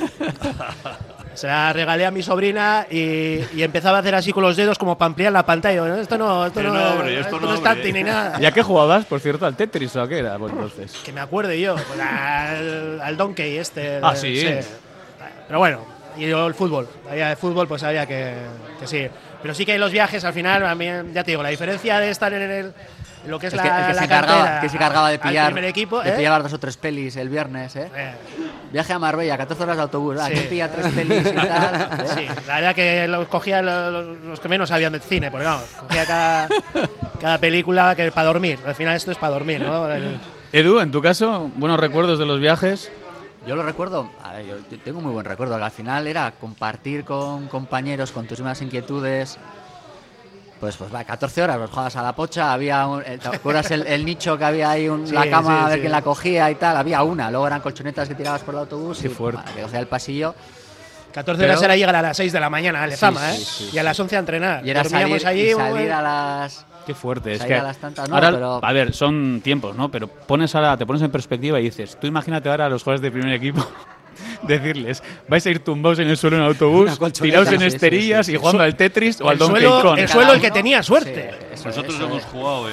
Se la regalé a mi sobrina y empezaba a hacer así con los dedos como para ampliar la pantalla. Esto no es táctil ni nada. ¿Y a qué jugabas, por cierto? ¿Al Tetris o a qué era? Pues entonces. Que me acuerde yo, pues al Donkey este. Ah, sí. Pero bueno, y yo el fútbol. Había de fútbol, pues había que sí. Pero sí que los viajes al final, a mí, ya te digo, la diferencia de estar en lo que es la cartera, que se cargaba de pillar, primer equipo, de pillar 2 o 3 pelis el viernes, Viaje a Marbella, 14 horas de autobús, sí. Que pilla 3 pelis y tal. Sí, la verdad que los cogía los que menos sabían de cine, porque vamos, cogía cada película que para dormir. Al final esto es para dormir, ¿no? Edu, en tu caso, buenos recuerdos de los viajes. Yo lo recuerdo, yo tengo muy buen recuerdo, que al final era compartir con compañeros, con tus mismas inquietudes. Pues va, 14 horas, los jugabas a la pocha, había ¿te acuerdas el nicho que había ahí, la cama, a ver quién la cogía y tal? Había una, luego eran colchonetas que tirabas por el autobús que cogía el pasillo. 14 horas era llegar a las 6 de la mañana a Lezama, y a las 11 a entrenar. Y era salir a las... Qué fuerte, es que a las tantas, no, ahora, pero... a ver, son tiempos, ¿no? Pero te pones en perspectiva y dices, tú imagínate ahora a los jugadores de primer equipo decirles, vais a ir tumbados en el suelo en autobús, tirados en esterillas y jugando al Tetris o al Donkey Kong. El suelo el que tenía suerte. Nosotros hemos jugado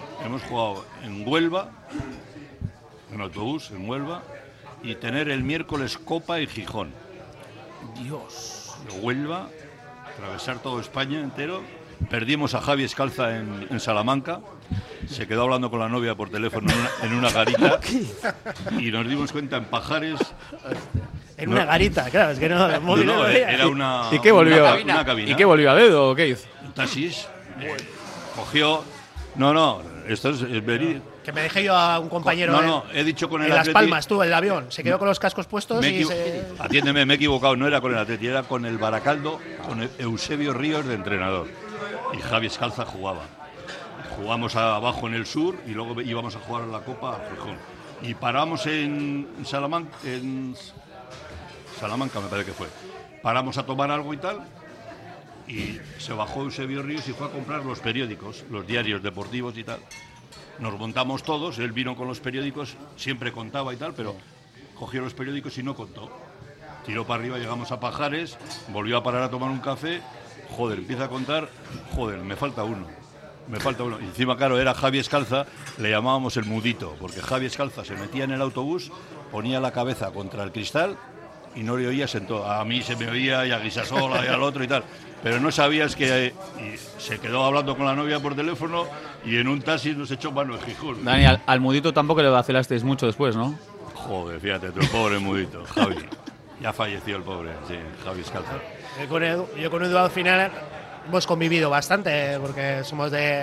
en Huelva, en autobús, en Huelva, y tener el miércoles Copa y Gijón. Dios. Huelva, atravesar todo España entero. Perdimos a Javi Escalza en Salamanca. Se quedó hablando con la novia por teléfono en una garita. Y nos dimos cuenta en Pajares. En una garita, claro, es que no. Era una. ¿Y qué volvió? Una cabina. ¿Y qué volvió a dedo o qué hizo? Un taxis. Cogió. No, esto es verídico. Que me dejé yo a un compañero. No, he dicho con el en Atleti. Las Palmas, tú, el avión. Se quedó con los cascos puestos y se. Atiéndeme, me he equivocado. No era con el Atleti, era con el Baracaldo, con Eusebio Ríos de entrenador. Y Javi Escalza jugaba. Jugamos abajo en el sur y luego íbamos a jugar a la Copa a Gijón. Y paramos en Salamanca, me parece que fue. Paramos a tomar algo y tal. Y se bajó Eusebio Ríos y fue a comprar los periódicos, los diarios deportivos y tal. Nos montamos todos, él vino con los periódicos, siempre contaba y tal, pero cogió los periódicos y no contó. tiró para arriba, llegamos a Pajares, volvió a parar a tomar un café, joder, empieza a contar, joder, me falta uno. Y encima, claro, era Javi Escalza, le llamábamos el mudito, porque Javi Escalza se metía en el autobús, ponía la cabeza contra el cristal y no le oías en todo. A mí se me oía y a Guisasola y al otro y tal. Pero no sabías que... Y se quedó hablando con la novia por teléfono y en un taxi nos echó mano de Gijón. Dani, al mudito tampoco le vacilasteis mucho después, ¿no? Joder, fíjate, tu pobre mudito, Javi. Ya falleció el pobre, sí, Javi Escalza. Yo con Edu al final hemos convivido bastante, porque somos de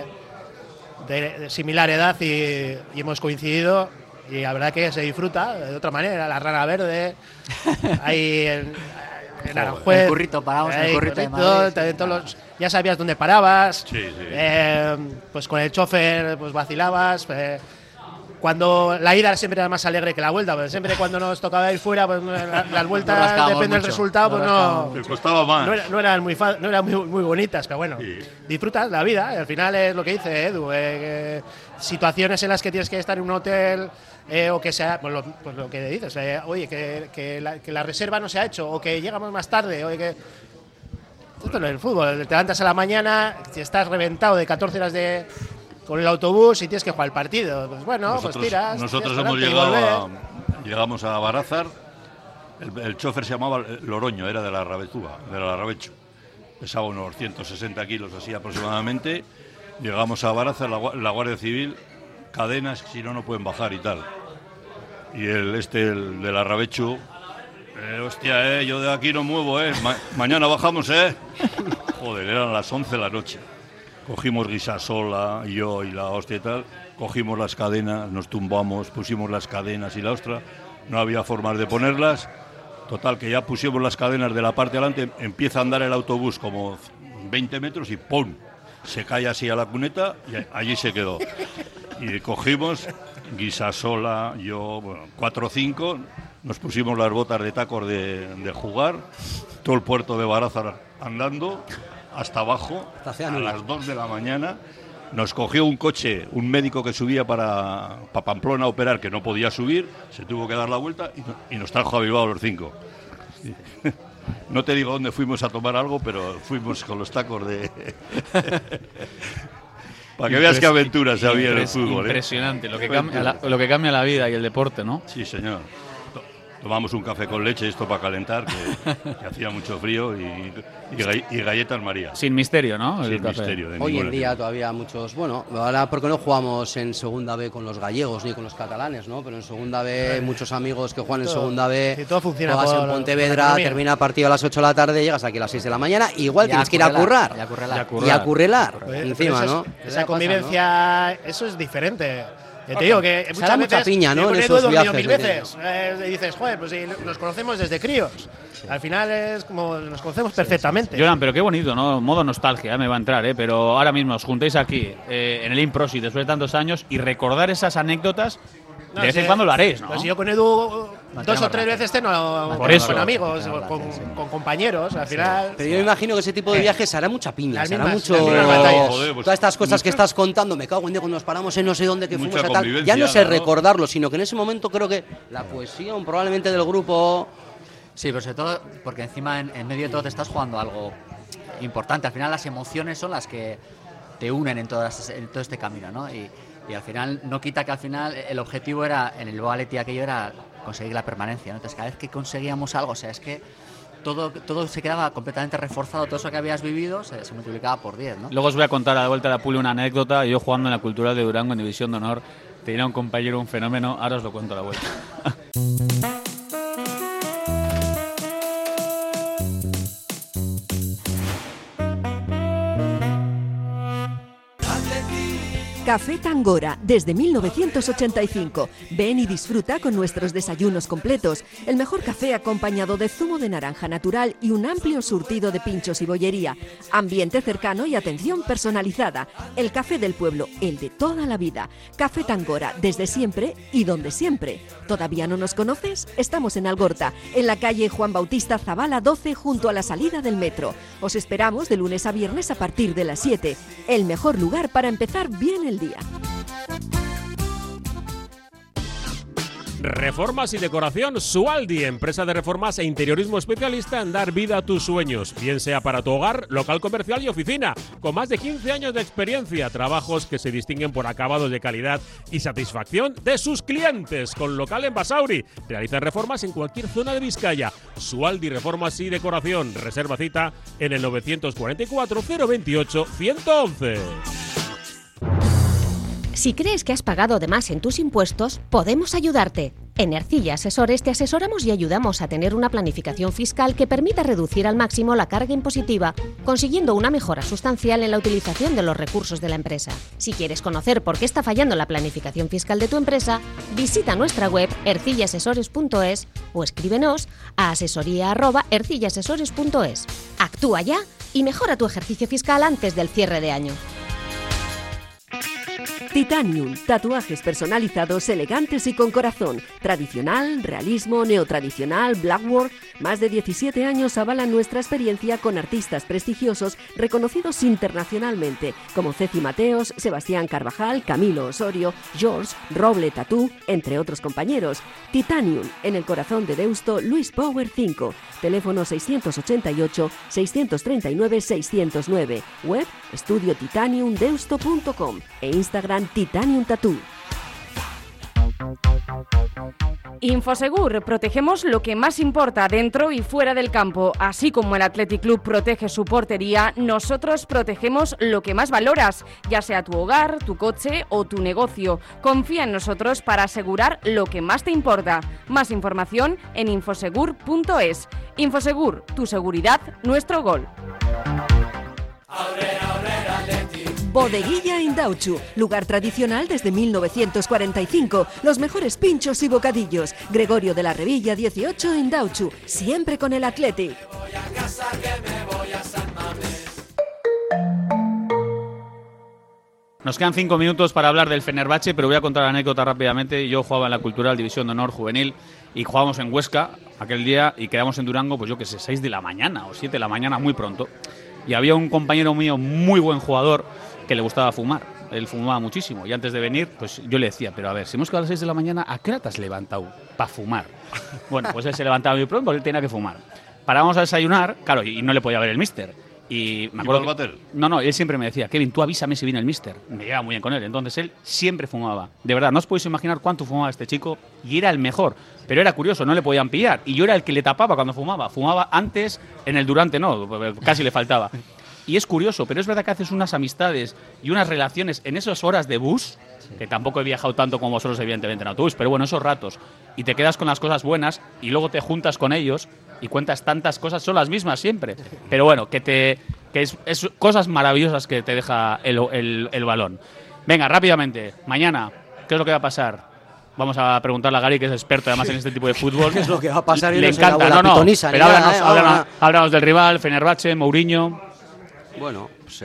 similar edad y hemos coincidido, y la verdad que se disfruta de otra manera. La Rana Verde, ahí en Aranjuez, el currito, paramos en el currito de Madrid. Ya sabías dónde parabas, sí. Pues con el chofer pues vacilabas. Cuando la ida siempre era más alegre que la vuelta, pero siempre cuando nos tocaba ir fuera, pues las vueltas, depende del resultado, pues no. Te costaba más. No eran muy bonitas, pero bueno, sí. Disfrutas la vida, y al final es lo que dice Edu, situaciones en las que tienes que estar en un hotel, o que sea, pues lo que dices, oye, que la reserva no se ha hecho, o que llegamos más tarde, oye, que. Esto no es el fútbol, te levantas a la mañana, si estás reventado de 14 horas con el autobús y tienes que jugar el partido. Pues bueno, pues tiras. Nosotros llegamos a Barázar. El chofer se llamaba Loroño, era de la Larrabecho. Pesaba unos 160 kilos así aproximadamente. Llegamos a Barázar, la Guardia Civil, cadenas, si no pueden bajar y tal. Y el de Larrabecho, hostia, yo de aquí no muevo, mañana bajamos, Joder, eran las 11 de la noche. Cogimos Guisasola, yo y la hostia y tal, cogimos las cadenas, nos tumbamos, pusimos las cadenas y la ostra, no había formas de ponerlas, total que ya pusimos las cadenas de la parte de adelante, empieza a andar el autobús como 20 metros y ¡pum!, se cae así a la cuneta y allí se quedó. Y cogimos Guisasola, yo, 4 o 5, nos pusimos las botas de tacos de jugar, todo el puerto de Barázar andando hasta abajo, a las 2 de la mañana, nos cogió un coche, un médico que subía para Pamplona a operar, que no podía subir, se tuvo que dar la vuelta y nos trajo a Bilbao los 5. No te digo dónde fuimos a tomar algo, pero fuimos con los tacos de... Para que veas qué aventuras había en el fútbol. Impresionante, lo que cambia la vida y el deporte, ¿no? Sí, señor. Tomamos un café con leche, esto para calentar, que hacía mucho frío, y galletas María. Sin misterio, ¿no? Sin misterio. Hoy en día todavía muchos, ahora porque no jugamos en segunda B con los gallegos ni con los catalanes, ¿no? Pero en segunda B, muchos amigos que juegan en segunda B, juegas en Pontevedra, termina partido a las 8 de la tarde, llegas aquí a las 6 de la mañana, igual tienes que ir a currar. Y a currelar. Encima, ¿no? Esa convivencia, eso es diferente. Te digo que muchas mucha veces piña, ¿no? Con en Edu he esos viajes, mil veces. Y dices, joder, pues si nos conocemos desde críos. Sí. Al final es como nos conocemos perfectamente. Jonan, pero qué bonito, ¿no? Modo nostalgia, me va a entrar, pero ahora mismo os juntéis aquí en el InProSite después de tantos años y recordar esas anécdotas. De vez en cuando lo haréis, ¿no? Pues yo con Edu 2 o 3 veces con amigos, con compañeros, al final. Pero yo me imagino que ese tipo de viajes hará mucha piña, hará mucho. Todas estas cosas que estás contando, me cago en Dios, cuando nos paramos en no sé dónde que fuimos a tal. Ya no sé recordarlo, sino que en ese momento creo que la cohesión probablemente del grupo. Sí, pero sobre todo porque encima en medio de todo te estás jugando algo importante. Al final las emociones son las que te unen en todo este camino, ¿no? Y al final no quita que al final el objetivo era, en el Bilbao Athletic aquello era conseguir la permanencia, ¿no? Entonces cada vez que conseguíamos algo, o sea, es que todo se quedaba completamente reforzado, todo eso que habías vivido se multiplicaba por 10, ¿no? Luego os voy a contar a la vuelta de la Puli una anécdota. Yo jugando en la Cultural de Durango en División de Honor, tenía un compañero, un fenómeno, ahora os lo cuento a la vuelta. Café Tangora, desde 1985. Ven y disfruta con nuestros desayunos completos. El mejor café acompañado de zumo de naranja natural y un amplio surtido de pinchos y bollería. Ambiente cercano y atención personalizada. El café del pueblo, el de toda la vida. Café Tangora, desde siempre y donde siempre. ¿Todavía no nos conoces? Estamos en Algorta, en la calle Juan Bautista Zavala 12, junto a la salida del metro. Os esperamos de lunes a viernes a partir de las 7. El mejor lugar para empezar bien el día. Reformas y decoración Sualdi, empresa de reformas e interiorismo especialista en dar vida a tus sueños, bien sea para tu hogar, local comercial y oficina, con más de 15 años de experiencia, trabajos que se distinguen por acabados de calidad y satisfacción de sus clientes, con local en Basauri. Realizan reformas en cualquier zona de Vizcaya. Sualdi Reformas y Decoración. Reserva cita en el 944 028 111. Si crees que has pagado de más en tus impuestos, podemos ayudarte. En Ercilla Asesores te asesoramos y ayudamos a tener una planificación fiscal que permita reducir al máximo la carga impositiva, consiguiendo una mejora sustancial en la utilización de los recursos de la empresa. Si quieres conocer por qué está fallando la planificación fiscal de tu empresa, visita nuestra web ercillaasesores.es o escríbenos a asesoría@ercillaasesores.es. Actúa ya y mejora tu ejercicio fiscal antes del cierre de año. Titanium, tatuajes personalizados, elegantes y con corazón. Tradicional, realismo, neotradicional, blackwork. Más de 17 años avalan nuestra experiencia con artistas prestigiosos reconocidos internacionalmente, como Ceci Mateos, Sebastián Carvajal, Camilo Osorio, George, Roble Tatú, entre otros compañeros. Titanium, en el corazón de Deusto, Luis Power 5. Teléfono 688-639-609. Web, estudiotitaniumdeusto.com e Instagram Titanium Tattoo. Infosegur, protegemos lo que más importa dentro y fuera del campo. Así como el Athletic Club protege su portería, nosotros protegemos lo que más valoras, ya sea tu hogar, tu coche o tu negocio. Confía en nosotros para asegurar lo que más te importa. Más información en infosegur.es. Infosegur, tu seguridad, nuestro gol. Bodeguilla Indauchu, lugar tradicional desde 1945. Los mejores pinchos y bocadillos. Gregorio de la Revilla 18 Indauchu, siempre con el Athletic. Nos quedan 5 minutos para hablar del Fenerbahce, pero voy a contar la anécdota rápidamente. Yo jugaba en la Cultural División de Honor Juvenil y jugábamos en Huesca aquel día y quedamos en Durango, pues yo que sé, 6 de la mañana o 7 de la mañana, muy pronto. Y había un compañero mío, muy buen jugador, que le gustaba fumar. Él fumaba muchísimo. Y antes de venir, pues yo le decía, pero a ver, si hemos quedado a las 6 de la mañana, ¿a qué hora te has levantado para fumar? Bueno, pues él se levantaba muy pronto porque él tenía que fumar. Parábamos a desayunar, claro, y no le podía ver el míster. Y me acuerdo no, él siempre me decía, Kevin, tú avísame si viene el míster. Me llevaba muy bien con él. Entonces él siempre fumaba. De verdad, no os podéis imaginar cuánto fumaba este chico. Y era el mejor. Pero era curioso, no le podían pillar. Y yo era el que le tapaba cuando fumaba. Fumaba antes, en el durante no, casi le faltaba. Y es curioso, pero es verdad que haces unas amistades y unas relaciones en esas horas de bus, que tampoco he viajado tanto como vosotros, evidentemente, en autobús, pero bueno, esos ratos, y te quedas con las cosas buenas y luego te juntas con ellos y cuentas tantas cosas, son las mismas siempre. Pero bueno, que es cosas maravillosas que te deja el balón. Venga, rápidamente, mañana, ¿qué es lo que va a pasar? Vamos a preguntarle a Gary, que es experto además en este tipo de fútbol. ¿Qué es lo que va a pasar? Le encanta, no, pero háblanos del rival, Fenerbahce, Mourinho. Bueno, pues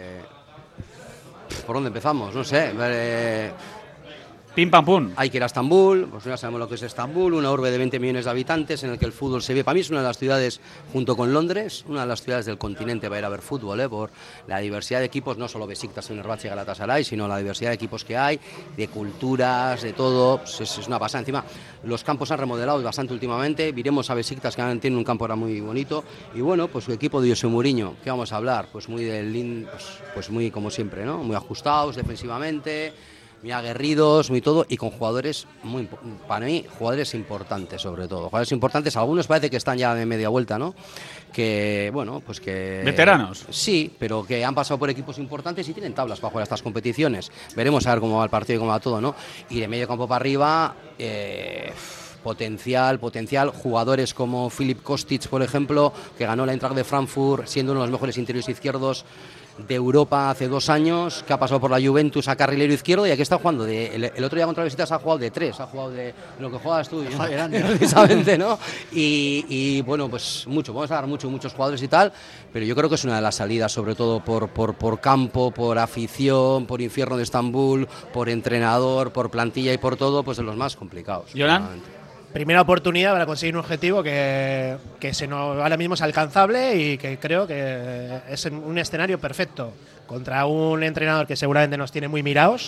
¿por dónde empezamos? No sé. Pim pam pum. Hay que ir a Estambul, pues ya sabemos lo que es Estambul, una urbe de 20 millones de habitantes en el que el fútbol se ve. Para mí es una de las ciudades, junto con Londres, una de las ciudades del continente para ir a ver fútbol, por la diversidad de equipos, no solo Besiktas, Fenerbahce y Galatasaray, sino la diversidad de equipos que hay, de culturas, de todo. Pues es una pasada. Encima, los campos han remodelado bastante últimamente. Viremos a Besiktas, que tiene un campo ahora muy bonito. Y bueno, pues su equipo de José Mourinho, ¿qué vamos a hablar? Pues muy pues muy como siempre, ¿no? Muy ajustados defensivamente, muy aguerridos, muy todo, y con jugadores para mí, jugadores importantes sobre todo. Jugadores importantes, algunos parece que están ya de media vuelta, ¿no? Que, bueno, pues que... ¿Veteranos? Sí, pero que han pasado por equipos importantes y tienen tablas para jugar estas competiciones. Veremos a ver cómo va el partido y cómo va todo, ¿no? Y de medio campo para arriba... Potencial, jugadores como Filip Kostic, por ejemplo, que ganó la Eintracht de Frankfurt siendo uno de los mejores interiores izquierdos de Europa hace 2 años, que ha pasado por la Juventus a carrilero izquierdo y aquí está jugando el otro día contra Besiktas ha jugado de 3, ha jugado de lo que juegas tú precisamente, ¿no? Y bueno, pues vamos a dar muchos jugadores y tal, pero yo creo que es una de las salidas, sobre todo por campo, por afición, por infierno de Estambul, por entrenador, por plantilla y por todo, pues de los más complicados. ¿Yonan? Primera oportunidad para conseguir un objetivo que ahora mismo es alcanzable y que creo que es un escenario perfecto contra un entrenador que seguramente nos tiene muy mirados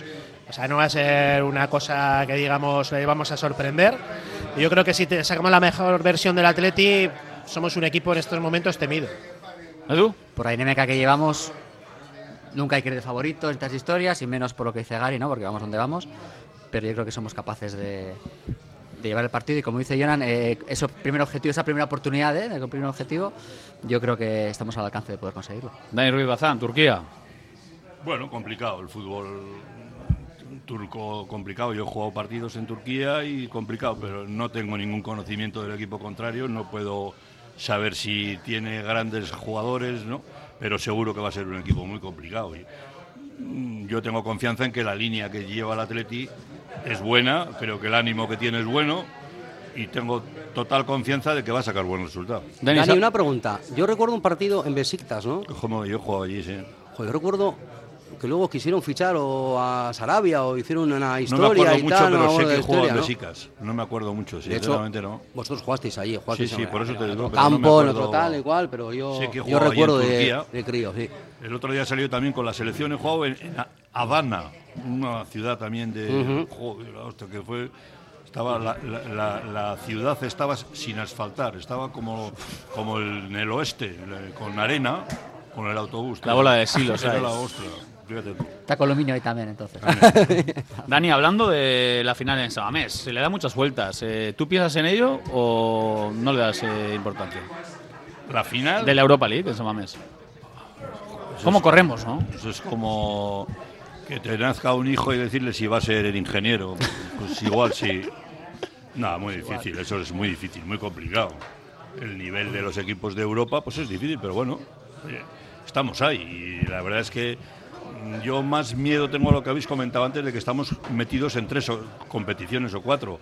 O sea, no va a ser una cosa que digamos vamos a sorprender. Y yo creo que si sacamos la mejor versión del Atleti, somos un equipo en estos momentos temido. ¿Edu? Por la dinámica que llevamos, nunca hay que ir de favorito en estas historias, y menos por lo que dice Gary, ¿no? Porque vamos donde vamos. Pero yo creo que somos capaces de llevar el partido, y como dice Jonan, esa primera oportunidad, el primer objetivo, yo creo que estamos al alcance de poder conseguirlo. Dani Ruiz Bazán, Turquía. Bueno, complicado, el fútbol turco complicado. Yo he jugado partidos en Turquía y complicado, pero no tengo ningún conocimiento del equipo contrario, no puedo saber si tiene grandes jugadores, ¿no? Pero seguro que va a ser un equipo muy complicado. Y yo tengo confianza en que la línea que lleva el Atleti es buena, creo que el ánimo que tiene es bueno y tengo total confianza de que va a sacar buenos resultados. Dani, una pregunta. Yo recuerdo un partido en Besiktas, ¿no? Como yo he jugado allí, sí. Yo recuerdo que luego quisieron fichar o a Sarabia o hicieron una historia. No me acuerdo y mucho, tal, pero sé que jugó en Besiktas. No me acuerdo mucho, sinceramente no. Vosotros jugasteis allí, Sí, por eso te digo. Campo, en otro tal, igual, pero yo recuerdo de crío, sí. El otro día salió también con la selección, he jugado en Adana, una ciudad también de... Joder, hostia, que fue... La ciudad estaba sin asfaltar, estaba como en el oeste, con arena, con el autobús. La bola de silos, era ¿sabes? la ostra. Fíjate tú. Está Colominio ahí también, entonces. Dani, hablando de la final en Samamés, se le da muchas vueltas. ¿Tú piensas en ello o no le das importancia? ¿La final? De la Europa League en Samamés. ¿Cómo corremos, no? Eso es como que te nazca un hijo y decirle si va a ser el ingeniero. Pues igual sí. Nada, muy difícil, eso es muy difícil, muy complicado. El nivel de los equipos de Europa pues es difícil, pero bueno, oye, estamos ahí. Y la verdad es que yo más miedo tengo a lo que habéis comentado antes, de que estamos metidos en 3 competiciones o 4.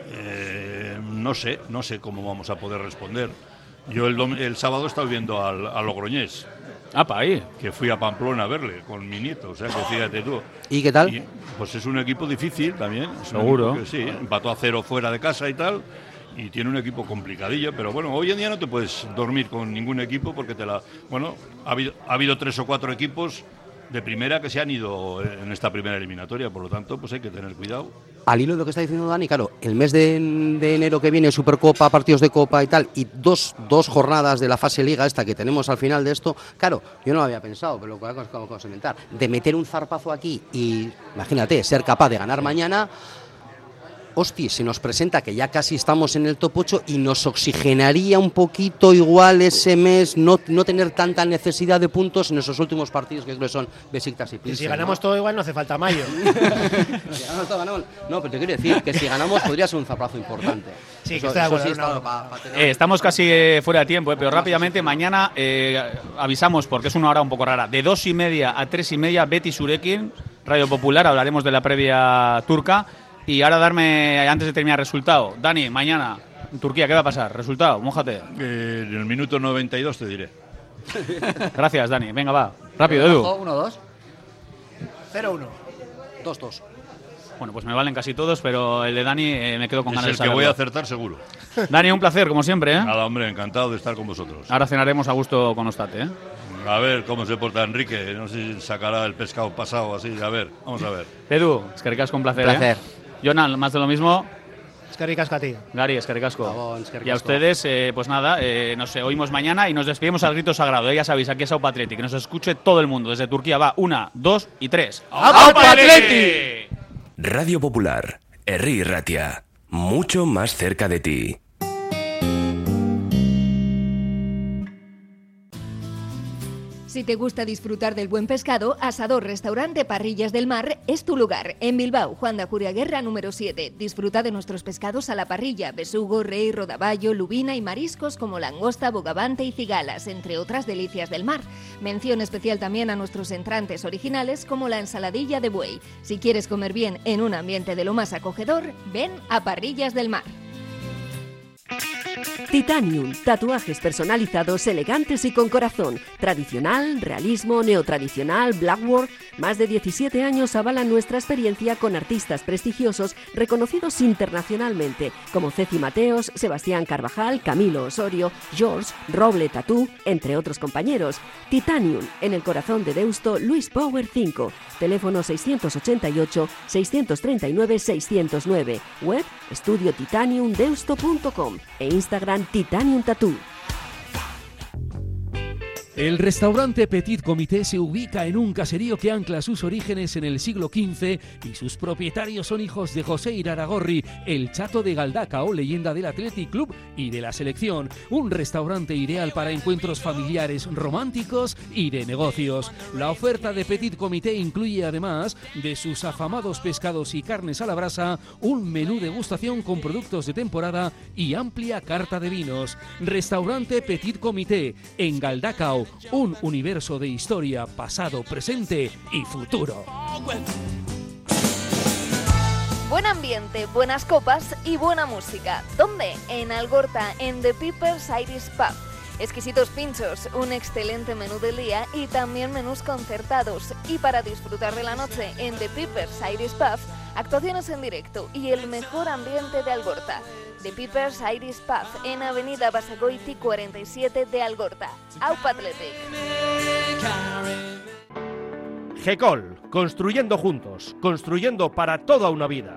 No sé cómo vamos a poder responder. Yo el sábado estaba viendo al Logroñés. Ahí. Que fui a Pamplona a verle con mi nieto, o sea, que fíjate tú. ¿Y qué tal? Pues es un equipo difícil también. Seguro. Sí, empató a 0 fuera de casa y tal. Y tiene un equipo complicadillo, pero bueno, hoy en día no te puedes dormir con ningún equipo porque ha habido 3 o 4 equipos de primera que se han ido en esta primera eliminatoria, por lo tanto, pues hay que tener cuidado. Al hilo de lo que está diciendo Dani, claro, el mes de enero que viene, Supercopa, partidos de Copa y tal, y dos jornadas de la fase Liga esta que tenemos al final de esto, claro, yo no lo había pensado, pero lo que vamos a comentar, de meter un zarpazo aquí y, imagínate, ser capaz de ganar mañana. Hostia, se nos presenta que ya casi estamos en el top 8 y nos oxigenaría un poquito igual ese mes no tener tanta necesidad de puntos en esos últimos partidos que creo que son Besiktas y Pilsen. Y si ganamos todo igual no hace falta mayo. Si ganamos todo, ganamos. No, pero te quiero decir que si ganamos podría ser un zapazo importante. Sí, que estoy de acuerdo. Estamos casi fuera de tiempo, pero rápidamente mañana avisamos, porque es una hora un poco rara, de 2:30 a 3:30, Betis Surekin, Radio Popular, hablaremos de la previa turca. Y ahora antes de terminar, resultado. Dani, mañana, en Turquía, ¿qué va a pasar? Resultado, mójate. En el minuto 92 te diré. Gracias, Dani. Venga, va. Rápido, Edu. 1-2. 0-1. 2-2. Bueno, pues me valen casi todos, pero el de Dani me quedo con ganas de saberlo. Es el que voy a acertar seguro. Dani, un placer, como siempre, ¿eh? Nada, hombre, encantado de estar con vosotros. Ahora cenaremos a gusto con Ostate, ¿eh? A ver cómo se porta Enrique. No sé si sacará el pescado pasado así. A ver, vamos a ver. Edu, es que ricasco, un placer. Placer. Jonan, más de lo mismo. Es que ricasco a ti. Gary, es que ricasco. Y a ustedes, pues nada, nos oímos mañana y nos despedimos al grito sagrado. Ya sabéis, aquí es Aupa Atleti, que nos escuche todo el mundo. Desde Turquía va 1, 2 y 3. ¡Aupa Atleti! Radio Popular, Herri Ratia, mucho más cerca de ti. Si te gusta disfrutar del buen pescado, Asador Restaurante Parrillas del Mar es tu lugar. En Bilbao, Juan de Ajuriaguerra número 7. Disfruta de nuestros pescados a la parrilla, besugo, rey, rodaballo, lubina y mariscos como langosta, bogavante y cigalas, entre otras delicias del mar. Mención especial también a nuestros entrantes originales como la ensaladilla de buey. Si quieres comer bien en un ambiente de lo más acogedor, ven a Parrillas del Mar. Titanium, tatuajes personalizados, elegantes y con corazón. Tradicional, realismo, neotradicional, blackwork. Más de 17 años avalan nuestra experiencia con artistas prestigiosos reconocidos internacionalmente, como Ceci Mateos, Sebastián Carvajal, Camilo Osorio, George, Roble Tatú, entre otros compañeros. Titanium, en el corazón de Deusto, Luis Power 5. Teléfono 688-639-609. Web, estudiotitaniumdeusto.com e Instagram Titanium Tattoo. El restaurante Petit Comité se ubica en un caserío que ancla sus orígenes en el siglo XV y sus propietarios son hijos de José Iraragorri, el Chato de Galdacao, leyenda del Athletic Club y de la selección. Un restaurante ideal para encuentros familiares, románticos y de negocios. La oferta de Petit Comité incluye, además de sus afamados pescados y carnes a la brasa, un menú degustación con productos de temporada y amplia carta de vinos. Restaurante Petit Comité en Galdacao. Un universo de historia, pasado, presente y futuro. Buen ambiente, buenas copas y buena música. ¿Dónde? En Algorta, en The Peepers Irish Pub. Exquisitos pinchos, un excelente menú del día y también menús concertados. Y para disfrutar de la noche en The Peepers Irish Pub, actuaciones en directo y el mejor ambiente de Algorta. The Peepers Irish Pub en Avenida Basagoiti 47 de Algorta. Aupa Athletic. GECOL, construyendo juntos, construyendo para toda una vida.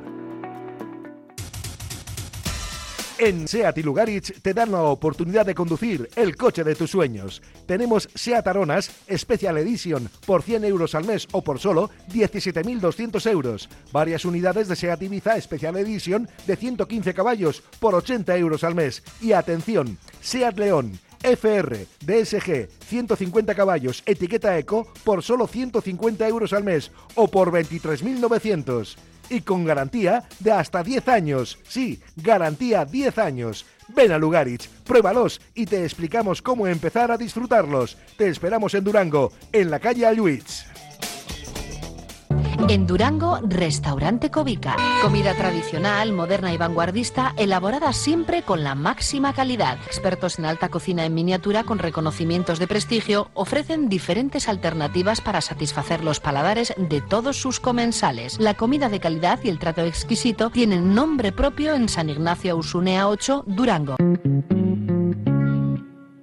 En SEAT y Lugaritz te dan la oportunidad de conducir el coche de tus sueños. Tenemos SEAT Aronas Special Edition por 100 euros al mes o por solo 17.200 euros. Varias unidades de SEAT Ibiza Special Edition de 115 caballos por 80 euros al mes. Y atención, SEAT León FR DSG 150 caballos etiqueta Eco por solo 150 euros al mes o por 23.900. Y con garantía de hasta 10 años. Sí, garantía 10 años. Ven a Lugaritz, pruébalos y te explicamos cómo empezar a disfrutarlos. Te esperamos en Durango, en la calle Alluitz. En Durango, Restaurante Covica. Comida tradicional, moderna y vanguardista, elaborada siempre con la máxima calidad. Expertos en alta cocina en miniatura con reconocimientos de prestigio ofrecen diferentes alternativas para satisfacer los paladares de todos sus comensales. La comida de calidad y el trato exquisito tienen nombre propio en San Ignacio Ausunea 8, Durango.